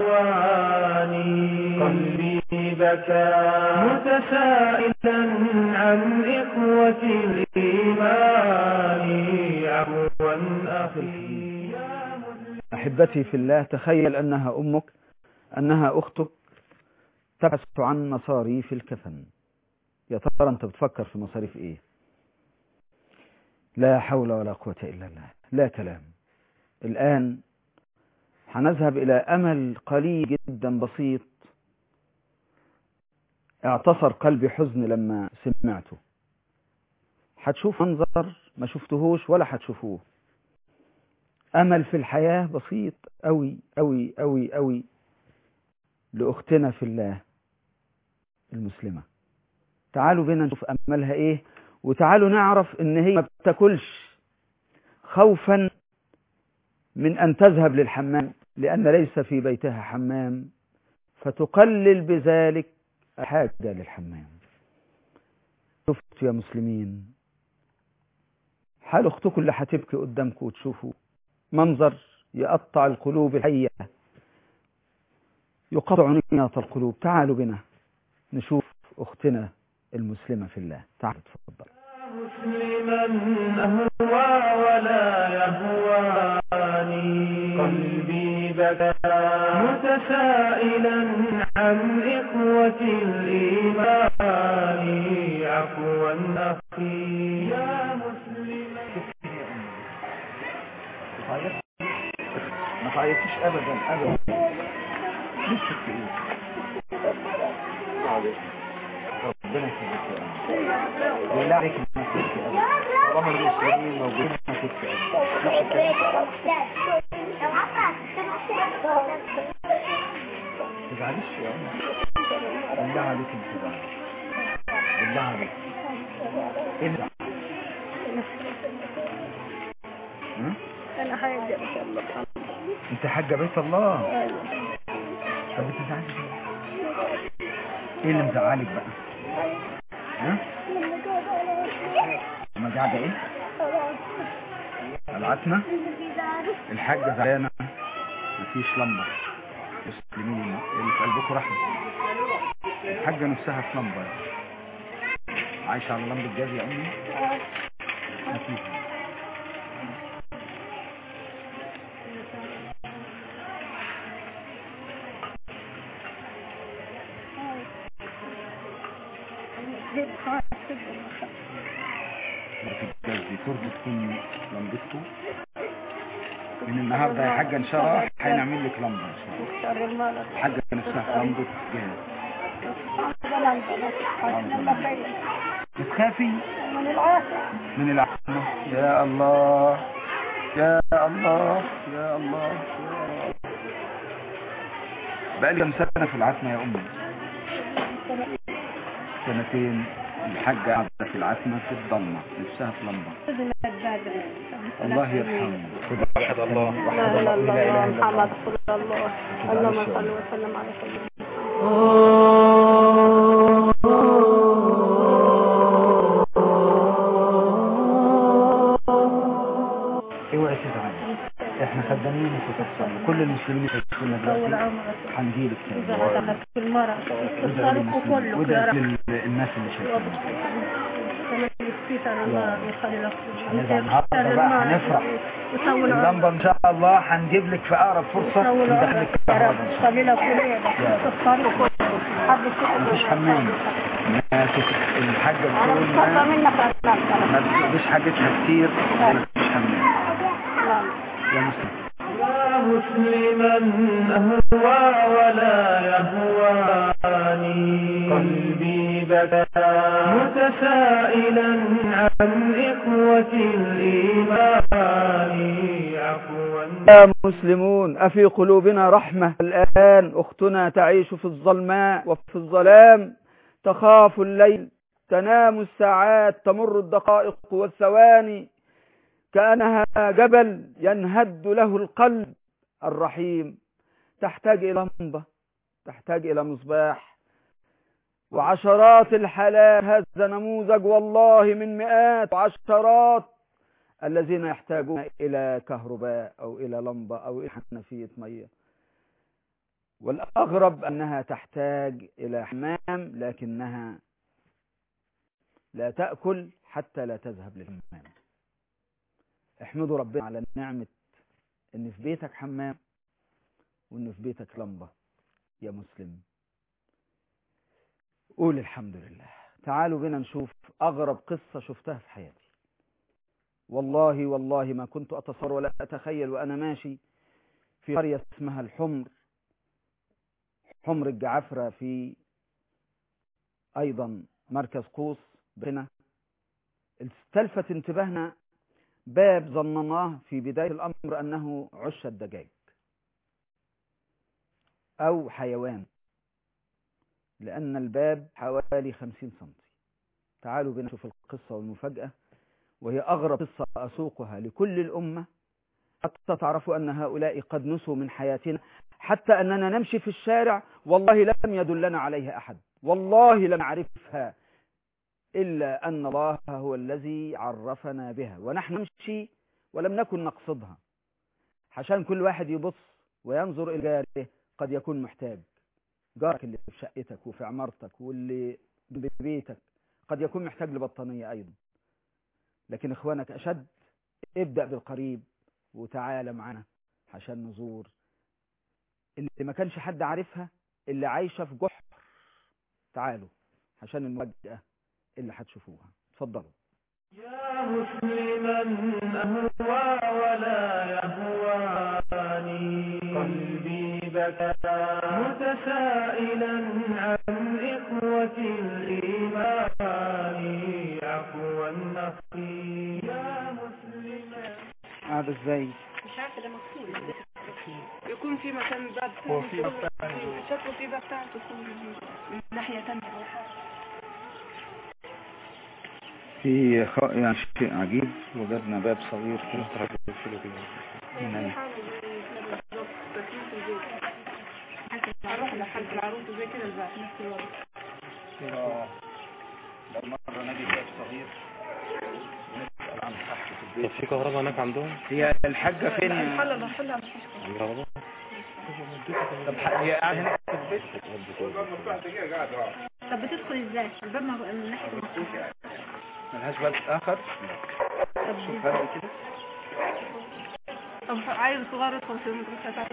يهواني قلبي بكى متسائلا عن إخوة الإيمان عفوا أخي. أحبتي في الله، تخيل أنها أمك، أنها أختك، تبحث عن مصاريف الكفن. يا ترى أنت بتفكر في مصاريف إيه؟ لا حول ولا قوة إلا بالله. لا كلام. الآن هنذهب إلى أمل قليل جدا بسيط اعتصر قلبي حزن لما سمعته. هتشوف منظر ما شفتهوش ولا هتشوفوه. أمل في الحياة بسيط أوي أوي أوي أوي لأختنا في الله المسلمة. تعالوا بينا نشوف أملها إيه، وتعالوا نعرف إن هي ما بتاكلش خوفا من أن تذهب للحمام لأن ليس في بيتها حمام، فتقلل بذلك حاجة للحمام. شفت يا مسلمين حال أختكم اللي هتبكي قدامكم وتشوفوا منظر يقطع القلوب الحية، يقطع نيات القلوب. تعالوا بنا نشوف أختنا المسلمة في الله. تعالوا تفضل. مسلما أهوى ولا يهواني قلبي بكى متسائلا عن إخوة الإيمان عفوا أخي. يا مسلما ما تعيطيش أبدا أبدا. نفسك في إيه؟ ربنا يخليك يا أمي. بالله عليك ما تبكي أبدا. طالما المسلمين موجودين ما تبكي أبدا. تزعليش يا أمي. بالله عليك انت بقى. بالله عليك. ارجع. أنا حاجة بيت الله. انت حاجة بيت الله. طب بتزعلي ليه؟ ايه اللي مزعلك بقى؟ ها؟ لما قاعدة ايه؟ العتمة؟ الحاجة زعلانة مفيش لمبة. مسلمين اللي في قلبكم رحمة. الحاجة نفسها في لمبة عايشة على لمبة جاز يا أمي. مفيش. الجاز دي ترضي تكون لمبتكم من النهارده يا حاجة ان شاء الله هنعمل لك لمبة ان شاء الله. حاجة نفسها في لمبة جاز. بتخافي من العافية من العافية. يا الله يا الله يا الله. بقالي كم سنة في العتمة يا أمي؟ سنتين. الحاجة قاعدة في العتمة في الضمة نفسها في لمبة. الله يرحمه. وحد الله لا لا الله محمد رسول الله. اللهم صل وسلم على سيدنا اوعي تزعلي، احنا خدامين وتتصل كل المسلمين يشوفونا دلوقتي هنجيلك تاني في المرأة تصرفوا كله وده للناس اللي شايفيننا. النهارده بقى هنفرح اللمبة ان شاء الله، هنجيب لك في اقرب فرصة ندخلك كهرباء. مفيش حمام، الحاجة بتقول ما مفيش حاجتها كتير، مفيش حمام. يا مسلم يا مسلما أهوى ولا يهواني قلبي بكى متسائلا عن إخوة الإيمان عفوا. يا مسلمون أفي قلوبنا رحمة الآن؟ أختنا تعيش في الظلماء وفي الظلام، تخاف الليل، تنام الساعات، تمر الدقائق والثواني كأنها جبل ينهد له القلب الرحيم. تحتاج إلى لمبة، تحتاج إلى مصباح. وعشرات الحالات، هذا نموذج والله من مئات وعشرات الذين يحتاجون إلى كهرباء أو إلى لمبة أو إلى حنفية مية. والأغرب أنها تحتاج إلى حمام لكنها لا تأكل حتى لا تذهب للحمام. احمدوا ربنا على نعمة ان في بيتك حمام وان في بيتك لمبة. يا مسلم قول الحمد لله. تعالوا بنا نشوف اغرب قصة شفتها في حياتي. والله والله ما كنت اتصور ولا اتخيل وانا ماشي في قرية اسمها الحمر، حمر الجعفرة، في ايضا مركز قوس بنا. استلفت انتباهنا باب ظنناه في بداية الأمر أنه عش الدجاج أو حيوان، لأن الباب حوالي خمسين سنتي. تعالوا بنا نشوف القصة والمفاجأة، وهي أغرب قصة أسوقها لكل الأمة حتى تعرفوا أن هؤلاء قد نسوا من حياتنا، حتى أننا نمشي في الشارع والله لم يدلنا عليها أحد، والله لم نعرفها إلا أن الله هو الذي عرفنا بها، ونحن نمشي ولم نكن نقصدها. عشان كل واحد يبص وينظر إلى جاره، قد يكون محتاج. جارك اللي في شقتك وفي عمارتك واللي ببيتك قد يكون محتاج لبطانية أيضا. لكن إخوانك أشد. ابدأ بالقريب وتعال معنا عشان نزور اللي ما كانش حد عارفها، اللي عايشة في جحر. تعالوا عشان المفاجأة اللي هتشوفوها. اتفضلوا. يا مسلما أهوى ولا يهواني قلبي بكى متسائلا عن إخوة الإيمان عفوا أخي. يا مسلما هذا ازاي؟ مش عارفة ده مكتوب يكون في مكان باب هو في باب ثاني شكله في باب ثاني تكون من ناحية ثانية أو حاجة. في خ... يعني شيء عجيب، وجدنا باب صغير كده نروح لحد العروض وزي كده الباب نفس الوقت. لو مرة نجي باب صغير نسأل عن صحة البيت. في كهرباء هناك عندهم؟ هي الحاجة فين؟ الحلة الحلة مفيش كهرباء. طب هي قاعدة هنا في البيت؟ طب بتدخل ازاي؟ الباب من ناحية المفتوح ملهاش باب آخر؟ شوف هذا كده. طب عايز صغير يدخل في المدرسة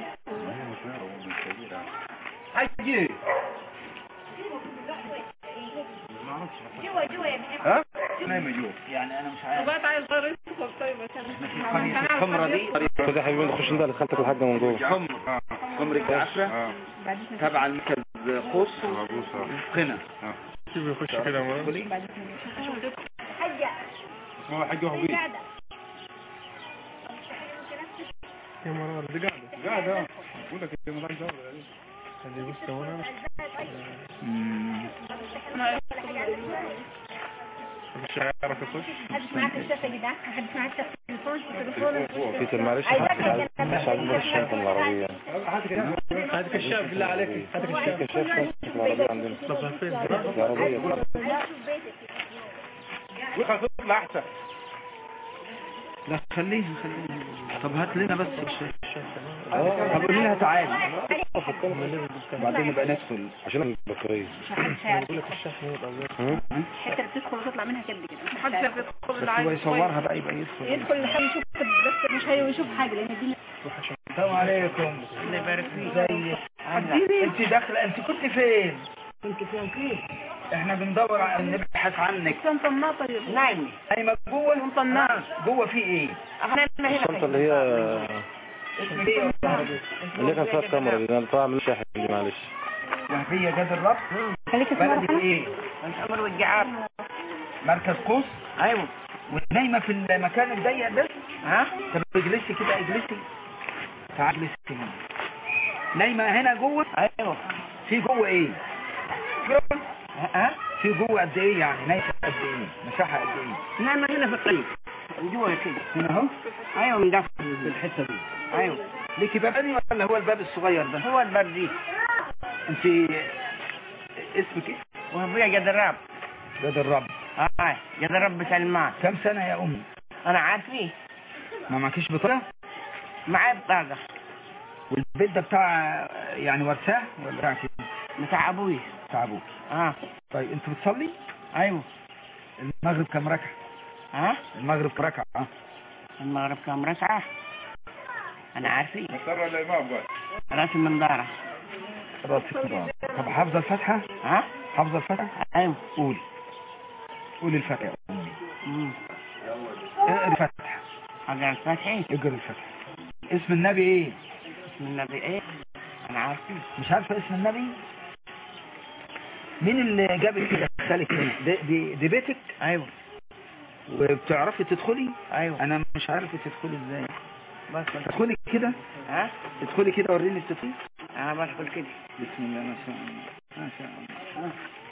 حجي جوا جوا يا محمد. ها؟ نايمة جوا. يعني أنا مش عارف. طب عايز صغير يدخل طيب عشان قرية الحمرة دي. كده يا حبيبي نخش ندخل خالتك الحاجة من جوه. حمر حمر الجعفرة تبع المركز قوس قنا. كيف يخش كده مرة؟ حاجة اسمها حاجة وحبيب. يا مرة دي قاعدة قاعدة بقول لك يا مرة جوه خلي بس وانا مش هيعرف يخش. حدش معاه كشاف يا جدعان، حدش معاه كشاف تليفون تليفون. بيتر معلش مش عايزين نروح الشنطة العربية. هات كشاف بالله عليك، هات كشاف. كشاف العربية عندنا. العربية. وخلاص تطلع احسن. لا خليها خليها. طب هات لنا بس الشاف. طب قول لنا تعالى. وبعدين نبقى ندخل عشان البطارية. بقول لك الشاحن يبقى الحته اللي بتدخل وتطلع منها كده كده. محدش يدخل هو يصورها بقى يبقى يدخل. يدخل لحد يشوف بس مش هيشوف حاجه لان دي. السلام عليكم. الله يبارك فيك. ازيك؟ انت داخله انت كنت فين؟ كنت فين فين؟ احنا بندور على نبحث عنك. كنت مطنطه نايمه. نايمه جوه؟ مطنطه. جوه في ايه؟ احنا هنا الشنطة اللي هي اللي كان فيها الكاميرا دي انا طالع من الشاحن دي معلش. وهي جاد الرب. خليك بلدك ايه؟ انت امر والجعار. مركز قوس؟ ايوه. ونايمه في المكان الضيق ده؟ ها؟ طب اجلسي كده اجلسي. تعالي اجلسي هنا. نايمه هنا جوه؟ ايوه. في جوه ايه؟ ها؟ في جوه قد ايه يعني؟ نايمه قد ايه؟ مساحه قد ايه؟ نايمه هنا في الطريق. جوه كده. هنا اهو؟ ايوه من داخل في الحته دي. ايوه. ليكي باب تاني ولا هو الباب الصغير ده؟ هو الباب دي. انت اسمك ايه؟ وابويا جد الرب. جد الرب. اه جد الرب سلمان. كم سنه يا امي؟ انا عارفيه. ما معكيش بطاقه؟ معايا بطاقه. والبيت ده بتاع يعني ورثاه ولا بتاعك؟ بتاع ابوي. بتاع ابوك. اه. طيب انت بتصلي؟ ايوه. المغرب كم ركعه؟ ها؟ المغرب ركعه. اه المغرب كم ركعه؟ انا عارفيه. مصر الامام بقى. راس المنظاره. راسك منظاره. طب حافظه الفاتحه؟ ها؟ حافظه الفاتحه؟ ايوه. قولي قولي الفاتحه يا امي. امم اقري الفاتحه. حاجه الفاتحه. اقري الفاتحه. اسم النبي ايه؟ اسم النبي ايه؟ انا عارفيه. مش عارفه اسم النبي؟ مين اللي جابك كده دخلك هنا؟ دي, دي, دي بيتك؟ ايوه. وبتعرفي تدخلي؟ ايوه. انا مش عارفه تدخلي ازاي. بس ادخلي كده. ها؟ ادخلي كده وريني التدخل. انا بدخل كده. بسم الله ما شاء الله ما شاء الله.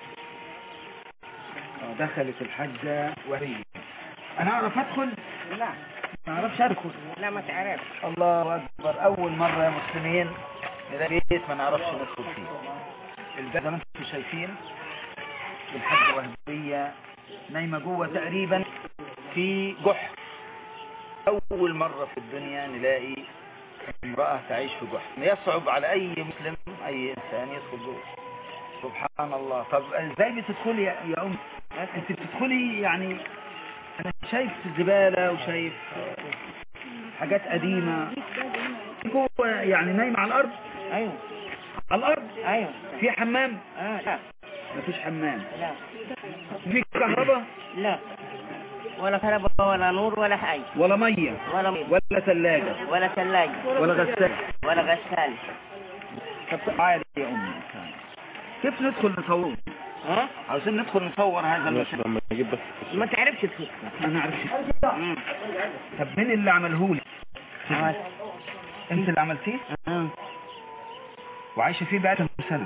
اه دخلت الحاجه وهي. انا اعرف ادخل؟ لا ما اعرفش ادخل. لا ما تعرفش. الله اكبر. اول مره يا مسلمين نلاقي بيت ما نعرفش ندخل فيه. الباب زي ما انتم شايفين الحاجه وهبيه نايمه جوه تقريبا في جحر. اول مره في الدنيا نلاقي امراه تعيش في جحر. يصعب على اي مسلم اي انسان يدخل جوه. سبحان الله. طب ازاي بتدخلي يا, يا ام؟ انت بتدخلي يعني انا شايف زباله وشايف حاجات قديمه جوه يعني نايمه على الارض. ايوه على الارض. ايوه. في حمام؟ اه لا مفيش حمام. لا. في كهرباء؟ لا ولا كهرباء ولا نور ولا حاجه. ولا ميه ولا ميه ولا ثلاجه ولا ثلاجه ولا غسالة ولا غسالة. طب تعالي يا امي كيف ندخل نصور؟ ها؟ عاوزين ندخل نصور هذا المكان. لما نجيب بس ما تعرفش تفوت. انا عارف. طب مين اللي عمله لي؟ انت اللي عملتيه؟ اه. وعايشه فيه بقى كم سنه؟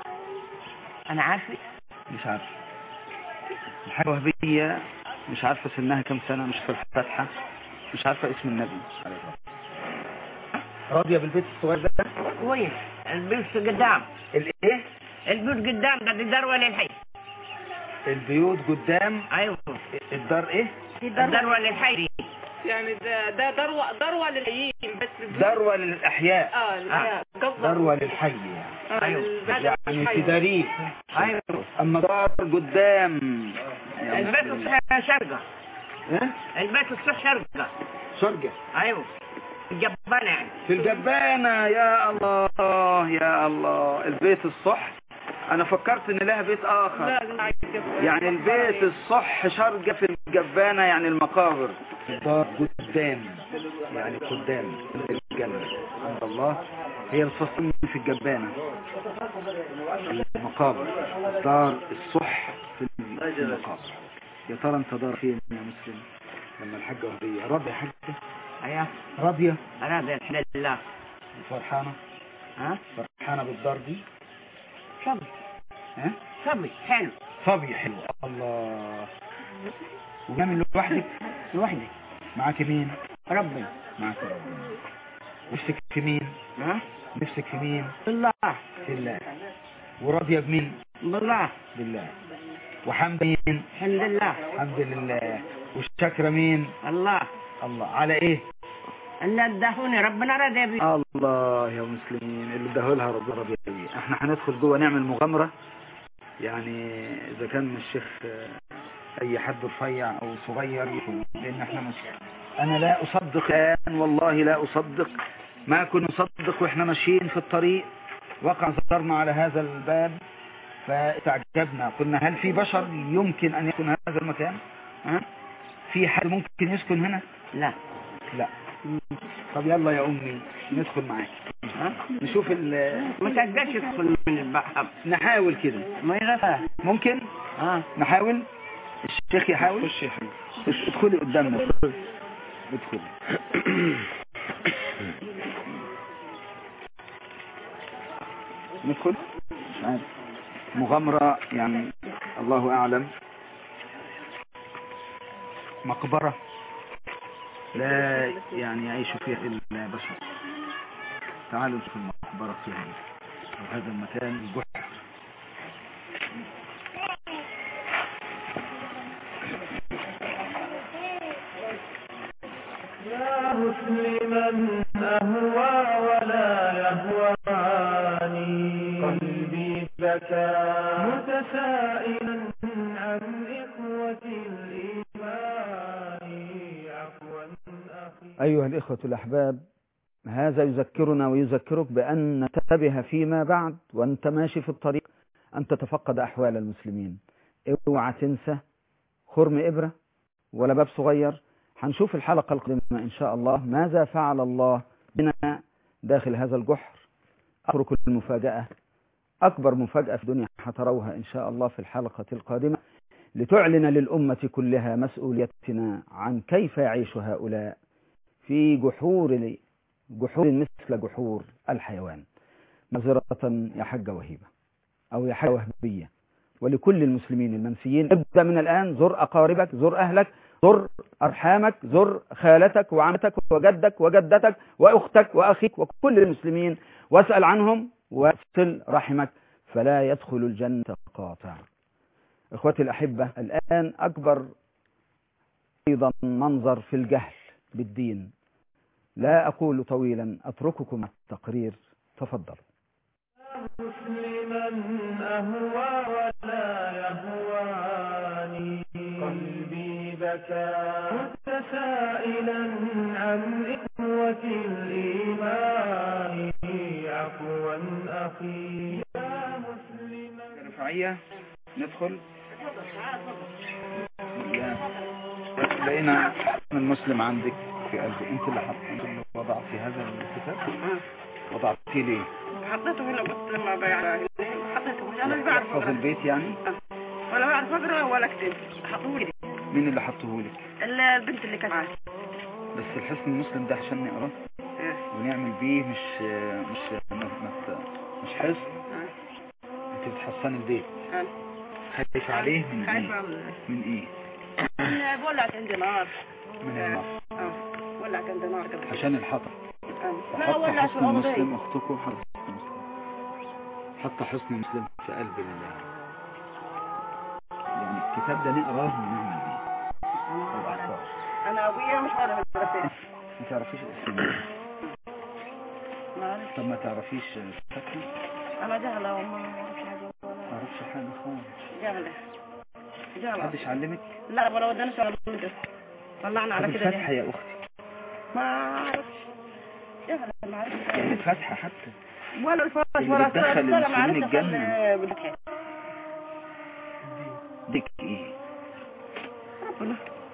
انا عارفه. مش عارف. الحاجه وهبيه مش عارفه سنها كم سنه، مش في الفاتحه، مش عارفه اسم النبي عليه الصلاه والسلام. راضيه بالبيت الصغير ده؟ كويس. البيت قدام. الايه؟ البيوت قدام ده الدار ولا الحي؟ البيوت قدام. ايوه. الدار ايه؟ الدار ولا الحي؟ يعني ده ده دروة دروة للحيين بس. دروة للأحياء. اه الأحياء. دروة للحي. ايوه. يعني في داريك. ايوه. اما دار قدام. البيت الصح شرقة. ايه؟ البيت الصح شرقة. شرقة. ايوه. الجبانة يعني. في الجبانة. يا الله يا الله. البيت الصح. انا فكرت ان لها بيت اخر. لا لا يعني البيت الصح شرقة في الجبانة يعني المقابر. الدار قدام يعني قدام الجنة عند الله هي الفصل في الجبانة المقابر. دار الصح في المقابر. يا ترى انت دار فين يا مسلم لما الحاجة وهبية راضية حاجة؟ ايوه راضية. راضية الحمد لله. فرحانة؟ ها؟ فرحانة بالدار دي؟ صبي. ها؟ صبي حلو. صبي حلو. الله. وبنعمل لوحدك؟ لوحدك. معاك مين؟ ربنا. معاك ربنا. نفسك في مين؟ ها؟ نفسك في مين؟ بالله. في الله. وراضية بمين؟ بالله. بالله. وحمد مين؟ الحمد لله. الحمد لله. والشكر مين؟ الله. الله. على ايه؟ اللي اداهوني ربنا رضي بيه. الله يا مسلمين، اللي اداهولها ربنا رضي بيه. احنا هندخل جوه نعمل مغامرة، يعني اذا كان من الشيخ اي حد رفيع او صغير، لان احنا مش، انا لا اصدق الان، والله لا اصدق، ما كنا نصدق واحنا ماشيين في الطريق وقع نظرنا على هذا الباب فتعجبنا، قلنا هل في بشر يمكن ان يكون هذا المكان؟ ها؟ في حد ممكن يسكن هنا؟ لا لا. طب يلا يا امي ندخل معاك، ها؟ نشوف ال ما تقدرش تدخل من البحر. نحاول كده. ما يرفع ممكن؟ اه نحاول. الشيخ يحاول. خش يا حبيبي، ادخلي قدامنا. ادخلي. ندخل. مش عارف، مغامرة يعني الله اعلم. مقبرة لا يعني يعيش فيها الا بشر. تعالوا نشوف المقبرة فيها هذا المكان البحر. يا مسلما أهوى ولا يهواني، قلبي بكى متسائلا عن إخوة الإيمان، عفوا أخي. أيها الإخوة الأحباب، هذا يذكرنا ويذكرك بأن ننتبه فيما بعد وأنت ماشي في الطريق أن تتفقد أحوال المسلمين. اوعى تنسى خرم إبرة ولا باب صغير. هنشوف الحلقة القادمة إن شاء الله ماذا فعل الله بنا داخل هذا الجحر. أترك المفاجأة، أكبر مفاجأة في الدنيا هتروها إن شاء الله في الحلقة القادمة، لتعلن للأمة كلها مسؤوليتنا عن كيف يعيش هؤلاء في جحور جحور مثل جحور الحيوان. معذرة يا حاجة وهيبة أو يا حاجة وهبية، ولكل المسلمين المنسيين، ابدأ من الآن، زر أقاربك، زر أهلك، زر أرحامك، زر خالتك وعمتك وجدك وجدتك وأختك وأخيك وكل المسلمين، واسأل عنهم واسل رحمك، فلا يدخل الجنة قاطع. إخوتي الأحبة، الآن أكبر أيضا منظر في الجهل بالدين. لا أقول طويلا، أترككم التقرير، تفضل. مسلما أهوى ولا يهواني، قلبي بكى متسائلا عن إخوة الإيمان، عفوا أخي يا مسلما. رفعية ندخل. لقينا المسلم عندك في قلبي، انت اللي حطيت وضعت في هذا الكتاب؟ وضعتيه ليه؟ حطيته هنا بس لما بيع حطيته، انا مش بعرف احفظ البيت يعني؟ ولا بعرف اقرا ولا اكتب، حطوه لي. مين اللي حطوه لك؟ البنت اللي كانت معايا. بس الحصن المسلم ده عشان نقراه ونعمل بيه، مش مش مش حصن. انت بتحصني البيت. خايف عليه من ايه؟ من ايه؟ من ولعت عندي نار. من النار. اه ولعت عندي نار قبل. عشان الحطب. لا ولعت حصن المسلم. اختكم حصن مسلم. حط حصن مسلم في قلب الله. يعني الكتاب ده نقراه ونعمل بيه. انا ابويا مش عارف الرسائل. ما تعرفيش الاسم؟ طب ما تعرفيش فتحي؟ انا جهله وما اعرفش حاجه. ما اعرفش حاجه خالص. جهله. جهله. محدش علمك؟ لا ولا وداني شغل المدرسه. طلعنا على كده. الفتحه يا اختي. ما اعرفش. جهله ما اعرفش. الفتحه حتى. ولا الفرش ولا الفتحه اللي ما بتدخل الجنه. بالحكايه. ديك ايه؟ ربنا.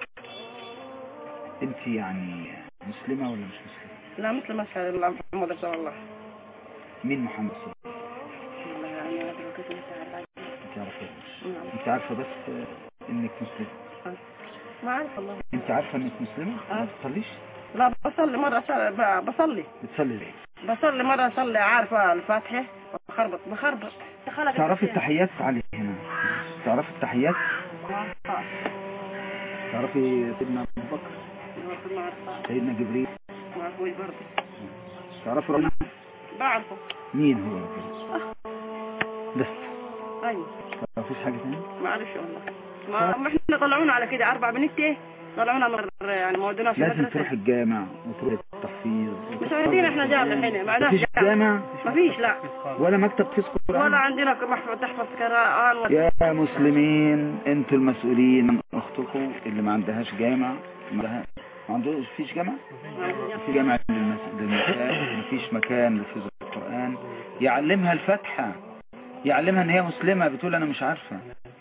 انت يعني مسلمة ولا مش مسلمة؟ لا مسلمة ان شاء الله. محمد رسول الله. مين محمد صلى الله عليه وسلم؟ والله يعني ما ادري كيف انت عارفة؟ انت عارفة بس انك مسلمة؟ أه. ما عارفة والله. انت عارفة انك مسلمة؟ أه. ما بتصليش؟ لا بصلي مرة شا... بصلي. بتصلي ليه؟ بصلي مرة اصلي عارفة الفاتحة بخربط بخربط. تعرفي التحيات علي هنا؟ تعرفي التحيات؟ اه تعرفي سيدنا أبو بكر؟ سيدنا جبريل؟ ما أعرفوش برضه. تعرفي ربنا؟ بعرفه. مين هو ربنا؟ بس. أيوه. ما فيش حاجة ثانية؟ ما أعرفش والله. ما ما إحنا طلعونا على كده أربع بنات إيه؟ طلعونا مر يعني ما ودناش لازم تروح الجامع وتروح التحفيظ. مش عايزين إحنا جامع الحين ما عندناش جامع. ما فيش لا. ولا مكتب تحفظ قرآن. ولا عندنا محفظة تحفظ قرآن. ولا يا مسلمين انتوا المسؤولين عن اختكم اللي ما عندهاش جامع، ما عندوش فيش جامع؟ في جامع للنساء، مفيش مكان لحفظ القرآن. يعلمها الفاتحة، يعلمها ان هي مسلمة. بتقول انا مش عارفة.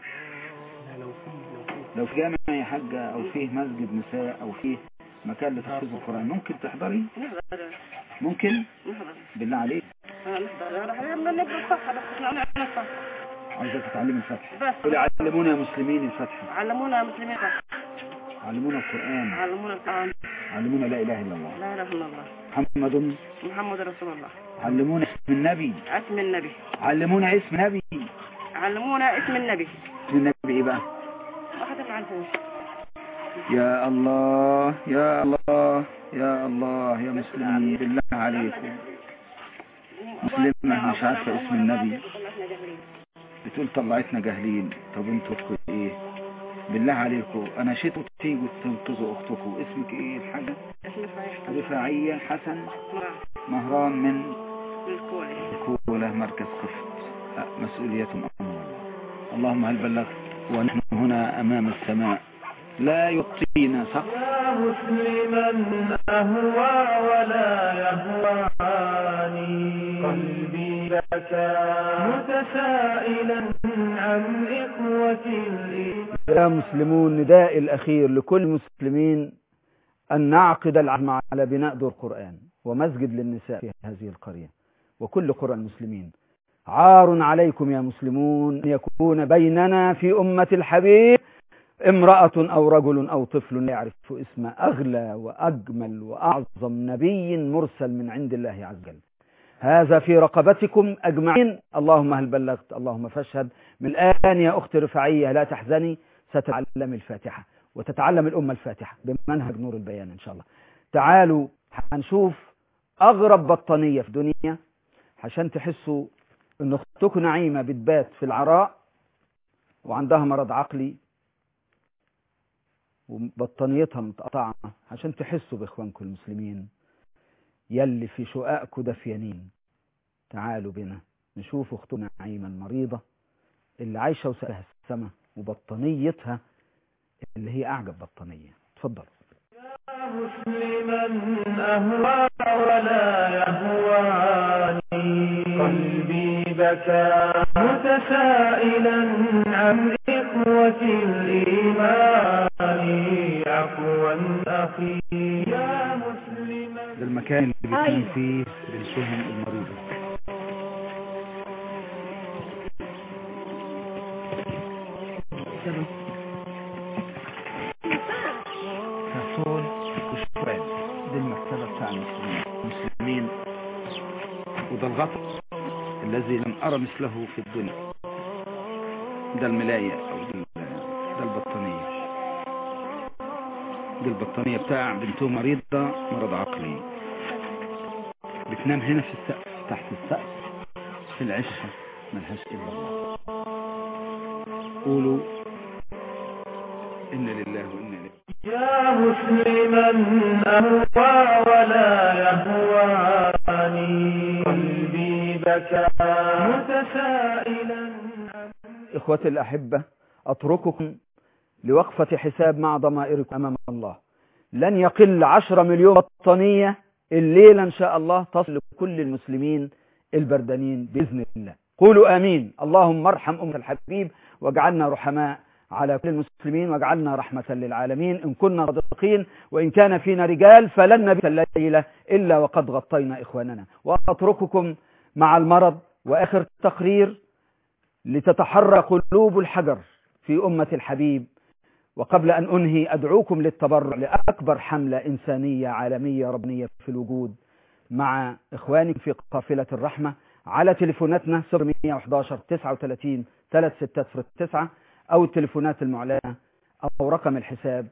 لو في جامع يا حاجة او فيه مسجد نساء او فيه مكان لتحفيظ القرآن ممكن تحضري؟ ممكن؟ بالله عليك. عايزة تتعلم الفتح. قولي علمونا يا مسلمين الفتح. علمونا يا مسلمين الفتح. علمونا القرآن. علمونا القرآن. علمونا لا إله إلا الله. لا إله إلا الله. محمد محمد رسول الله. علمونا اسم النبي. اسم النبي. علمونا اسم النبي. علمونا اسم النبي. اسم النبي إيه بقى؟ واحد ما عرفوش. يا الله يا الله يا الله يا مسلمين بالله عليكم. مسلمة مش عارفة اسم النبي بتقول طلعتنا جاهلين. طب انتوا ايه بالله عليكم؟ انا شئتوا تيجوا تنقذوا اختكم. اسمك ايه الحاجة؟ رفاعية حسن مهران من الكولة مركز قفط. مسؤوليتهم أمام الله. اللهم هل بلغت ونحن هنا امام السماء لا يطينا سقف. يا مسلما أهوى ولا يهواني قلبي بكى متسائلا عن إخوة الإيمان. يا مسلمون نداء الأخير لكل المسلمين أن نعقد العزم على بناء دور قرآن ومسجد للنساء في هذه القرية وكل قرى المسلمين. عار عليكم يا مسلمون أن يكون بيننا في أمة الحبيب امرأة أو رجل أو طفل لا يعرف اسم أغلى وأجمل وأعظم نبي مرسل من عند الله عز وجل. هذا في رقبتكم أجمعين. اللهم هل بلغت؟ اللهم فاشهد. من الآن يا أخت رفاعية لا تحزني، ستتعلم الفاتحة وتتعلم الأمة الفاتحة بمنهج نور البيان إن شاء الله. تعالوا هنشوف أغرب بطانية في الدنيا عشان تحسوا أن أختكم نعيمة بتبات في العراء وعندها مرض عقلي وبطانيتها متقطعة، عشان تحسوا بإخوانكم المسلمين يلي في شقائكم دفيانين. تعالوا بنا نشوف أختنا نعيمة المريضة اللي عايشة وسألها السماء وبطانيتها اللي هي أعجب بطانية. تفضل. يا مسلما أهوى ولا يهواني قلبي بكى متسائلا عن إخوة الإيمان عفوا أخي. يا مسلما ده المكان اللي بيكون فيه بنتهم المريضة. كاسول وشوال. دي المكتبة بتاع المسلمين وده الغطاء الذي لم أرى مثله في الدنيا. ده الملاية أو ده البطانية. دي البطانية بتاع بنته مريضة مرض عقلي بتنام هنا في السقف تحت السقف في العشة ملهاش إلا الله. قولوا إن لله وإنا إليه. يا مسلما أهوى ولا يهواني قلبي بكى متسائلا. إخوتي الأحبة أترككم لوقفة حساب مع ضمائركم أمام الله. لن يقل عشرة مليون بطانية الليلة إن شاء الله تصل لكل المسلمين البردانين بإذن الله. قولوا آمين. اللهم ارحم أمة الحبيب واجعلنا رحماء على كل المسلمين واجعلنا رحمة للعالمين. إن كنا صادقين وإن كان فينا رجال فلن نبيت الليلة إلا وقد غطينا إخواننا. وأترككم مع المرض وآخر تقرير لتتحرك قلوب الحجر في أمة الحبيب. وقبل أن أنهي أدعوكم للتبرع لأكبر حملة إنسانية عالمية ربانية في الوجود مع إخواني في قافلة الرحمة على تليفوناتنا صفر مية وحداشر تسعة وثلاثين ثلاثة ستة صفر تسعة أو التليفونات المعلنة أو رقم الحساب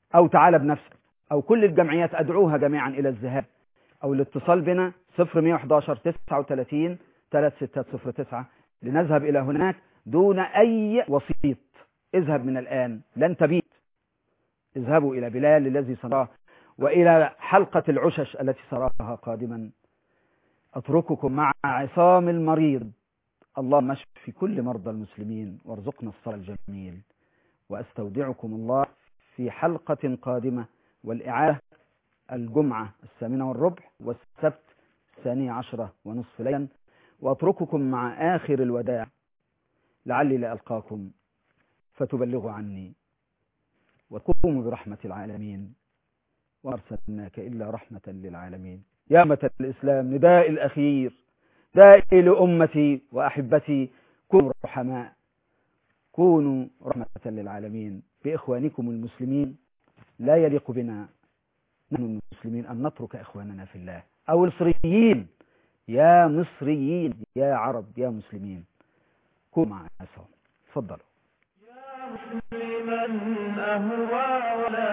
أو تعال بنفسك، أو كل الجمعيات أدعوها جميعا إلى الذهاب أو الاتصال بنا صفر مية وحداشر تسعة وثلاثين ثلاثة ستة صفر تسعة لنذهب إلى هناك دون أي وسيط. اذهب من الآن، لن تبيت. اذهبوا إلى بلال الذي سراه وإلى حلقة العشش التي سراها قادما. أترككم مع عصام المريض. اللهم اشف كل مرضى المسلمين وارزقنا الصلاة الجميل، وأستودعكم الله في حلقة قادمة، والإعادة الجمعة الثامنة والربع والسبت الثانية عشرة ونصف ليلا. وأترككم مع آخر الوداع، لعلي لا ألقاكم فتبلغوا عني وتقوموا برحمة العالمين، وأرسلناك إلا رحمة للعالمين. يا أمة الإسلام، نداء الأخير، دائي لأمتي وأحبتي، كونوا رحماء، كونوا رحمة للعالمين بإخوانكم المسلمين. لا يليق بنا نحن المسلمين أن نترك إخواننا في الله أو المصريين. يا مصريين، يا عرب، يا مسلمين، كونوا مع عصام. تفضلوا. مسلما أهوى ولا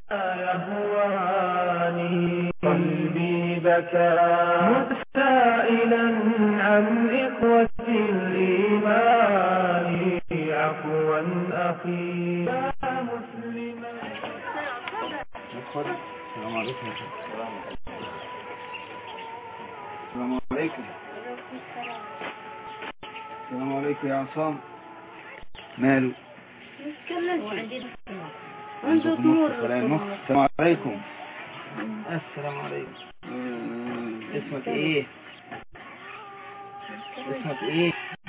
يهواني، قلبي بكى متسائلا عن إخوة الإيمان، عفوا أخي يا مسلما. السلام عليكم. السلام عليكم. السلام عليكم يا عصام. ماله؟ عنده نور في المخ. السلام عليكم. السلام عليكم. اسمك ايه؟ اسمك ايه؟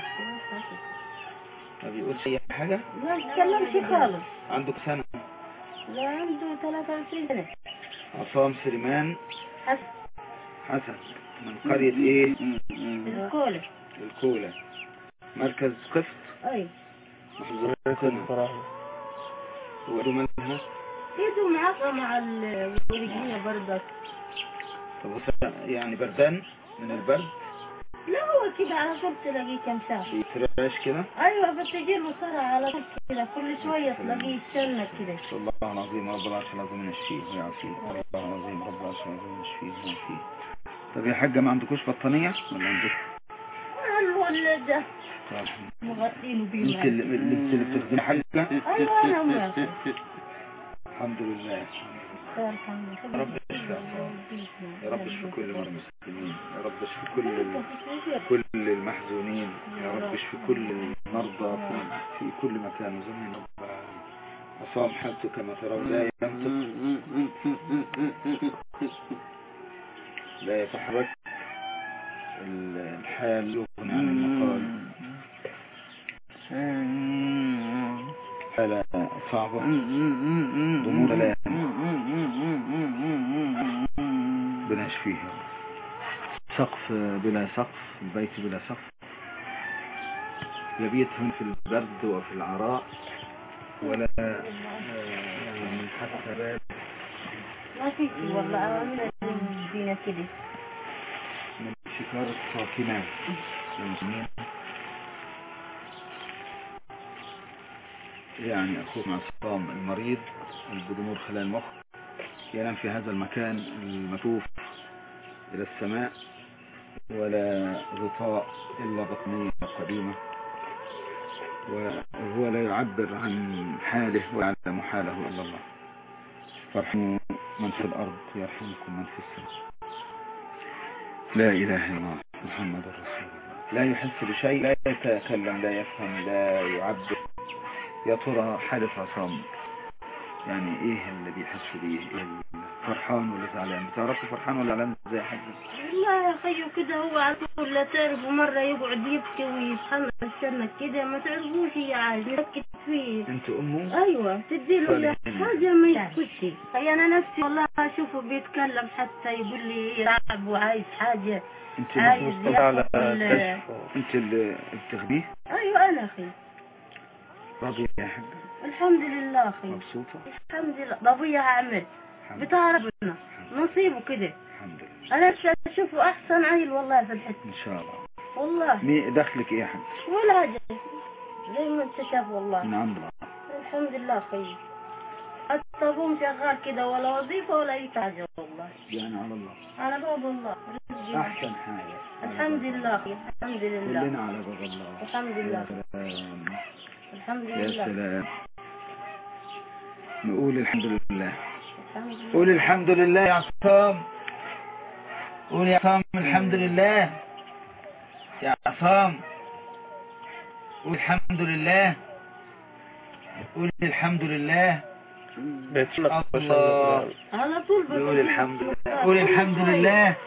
ما بيقولش اي حاجة؟ ما بيتكلمش خالص. عنده سنة؟ لا عنده ثلاثة وعشرين سنة. عصام سليمان حسن حسن من قرية ايه؟ الكولة. الكولة، مركز قفط. اي محافظة وقالوا مالها؟ ايده معاقة مع الورقية بردك. طب يعني بردان من البرد؟ لا هو كده على طول تلاقيه كم ساعة يتراش كده؟ ايوه بتجيله صرع على طول كده، كل شوية تلاقيه يتشنك كده. الله العظيم رب العرش العظيم يشفيه ويعافيه. الله العظيم رب العرش العظيم يشفيه ويعافيه. طب يا حاجة ما عندكوش بطانية ولا عندك؟ الولد ده مغطينه بيه. انت اللي اللي بتخدم حاجة؟ ايوه انا موافق. الحمد لله. يا رب اشفي يا رب اشفي كل المسلمين، يا رب اشفي كل كل المحزونين، يا رب اشفي كل المرضى في, في كل مكان وزمن. رب عصام حالته كما ترون لا ينطق، لا يتحرك، الحال يغني عن المقال، حالة صعبة، ضمور لا بنشفيها. سقف بلا سقف، البيت بلا سقف، يبيتهم في البرد وفي العراء، ولا يعني حتى باب. ما فيش والله عاملة فينا كده من شكارة ساكنات الجميع. يعني أخوك عصام المريض الجذور خلال المخ ينام في هذا المكان المكفوف إلى السماء، ولا غطاء إلا بطنية قديمة، وهو لا يعبر عن حاله ويعلم حاله إلا الله. فارحموا من في الأرض يرحمكم من في السماء. لا إله إلا الله محمد رسول الله. لا يحس بشيء، لا يتكلم، لا يفهم، لا يعبر. يا ترى حالة عصام يعني ايه اللي بيحس بيه؟ إيه فرحان ولا زعلان؟ بتعرفوا فرحان ولا زعلان ازاي حاجة؟ لا يا خيو كده هو على طول لا تعرف، مرة يقعد يبكي ويتحمل السنة كده ما تعرفوش هي عايز نركز فيه. انت امه؟ ايوه تديله حاجة ما يحكوش. هي انا نفسي والله اشوفه بيتكلم حتى يقول لي تعب وعايز حاجة. انت عايز على انت اللي بتغبيه؟ ايوه انا اخي. راضية يا حاج؟ الحمد لله اخي. مبسوطة؟ الحمد لله. ضبيها عمل بتاع ربنا نصيبه كده. الحمد لله. انا اشوفه احسن عيل والله في الحته ان شاء الله. والله مين دخلك ايه يا حاج؟ ولا حاجه زي ما انت شاف والله. من عند الله. الحمد لله اخي. طابون شغال كده ولا وظيفة ولا أي حاجة والله. يعني على الله. على باب الله. أحسن حاجة. الحمد لله الحمد لله. كلنا على باب الله. الحمد لله. الحمد لله. يا سلام. نقول الحمد لله. قول الحمد لله يا عصام. قول يا عصام الحمد لله. يا عصام قول الحمد لله. قول الحمد لله. الله على طول قول الحمد لله. قول الحمد لله.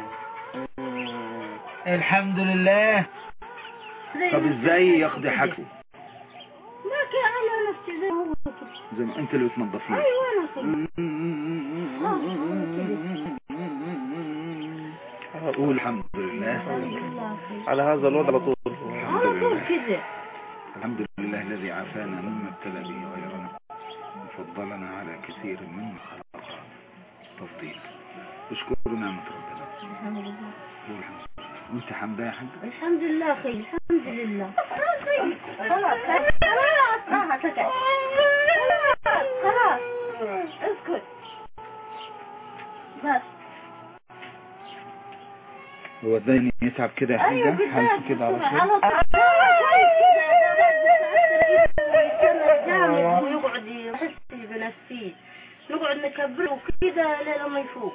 الحمد لله. طب ازاي ياخد حاجته؟ ما كان على نفسي زي ما هو زي ما انت اللي بتنظفيه. ايوه انا كده. قول الحمد لله. على هذا الوضع على طول. على طول كده. الحمد لله الذي عافانا مما ابتلى به غيرنا وفضلنا على كثير مما خلق تفضيل. اشكروا نعمة ربنا. الحمد لله. قول الحمد لله. وانت حمداه يا حاج؟ الحمد لله اخي الحمد لله. خلاص خلاص سكت. خلاص اسكت بس. هو ازاي يتعب كده يا حاجة؟ ايوه حالته كده على طول. على طول جامد ويقعد يحس بنفسيه. نقعد نكبره كده لما يفوق.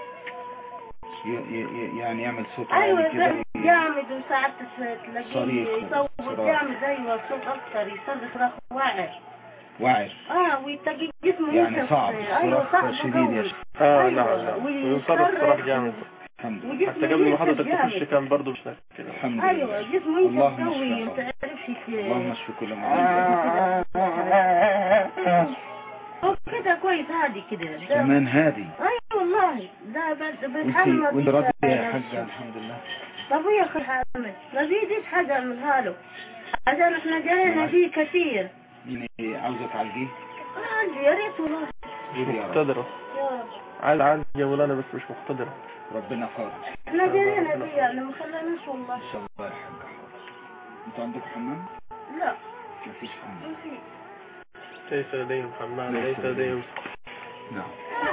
يعني يعمل صوت ايوه كده جامد وساعات تلاقيه يصوت جامد. ايوه صوت اكثر يصرخ صراخ واعر واعر. اه ويتلاقي جسمه يعني صعب. ايوه صعب شديد يا شيخ. اه نعم ويصرخ صراخ جامد. حتى قبل ما حضرتك تخش كان برضه مش كده. الحمد ايوه جسمه يتسوي ما تعرفش كده. اللهم اشفي كل مريض. كده كويس هادي كده. كمان هادي. ايوه والله ده بتحمل. وانت راضي يا حاجة؟ الحمد لله. طب يا اخي حامد ما زيدش حاجة اعملها له عشان احنا جرينا فيه كثير. يعني عاوزة تعالجيه؟ اه يا ريت والله. مش مقتدرة. عايز عالجة ولا بس مش مقتدرة. ربنا قادر. احنا جرينا فيه يعني ما خلاناش والله. ان شاء الله يا حاجة حاضر. انتوا عندكم حمام؟ لا مفيش حمام. مفيش. ليس لديهم حمام ليس لديهم. نعم.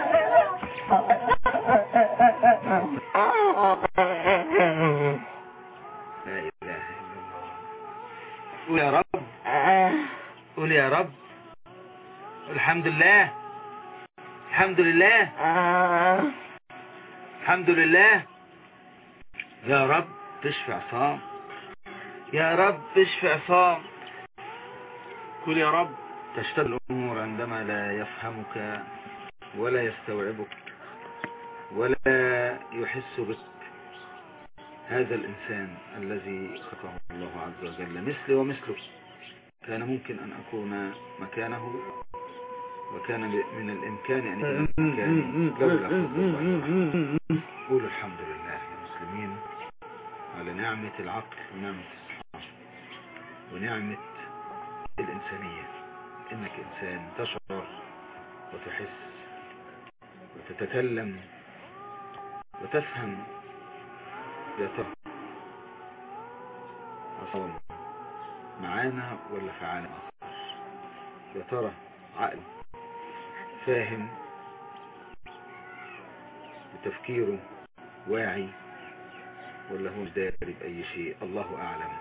لا إله إلا الله. قول يا رب. قول يا رب. الحمد لله. الحمد لله. الحمد لله. يا رب تشفي عصام. يا رب تشفي عصام. قول يا رب. تشتد الأمور عندما لا يفهمك ولا يستوعبك ولا يحس بك هذا الإنسان الذي خلقه الله عز وجل مثلي ومثلك. كان ممكن أن أكون مكانه وكان من الإمكان أن يكون مكاني لولا فضل الله. قولوا الحمد لله يا مسلمين على نعمة العقل ونعمة الصحة ونعمة الإنسانية. إنك إنسان تشعر وتحس وتتكلم وتفهم. يا ترى عصام معانا ولا في عالم آخر؟ يا ترى عقل فاهم بتفكيره واعي ولا هو مش داري بأي شيء؟ الله أعلم.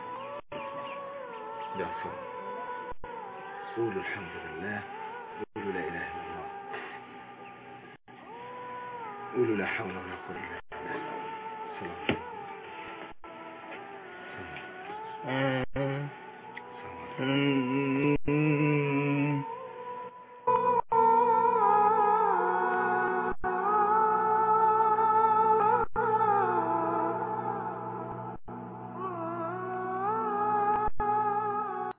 يا عصام قولوا الحمد لله. قولوا لا إله إلا الله. قولوا لا حول ولا قوة إلا بالله.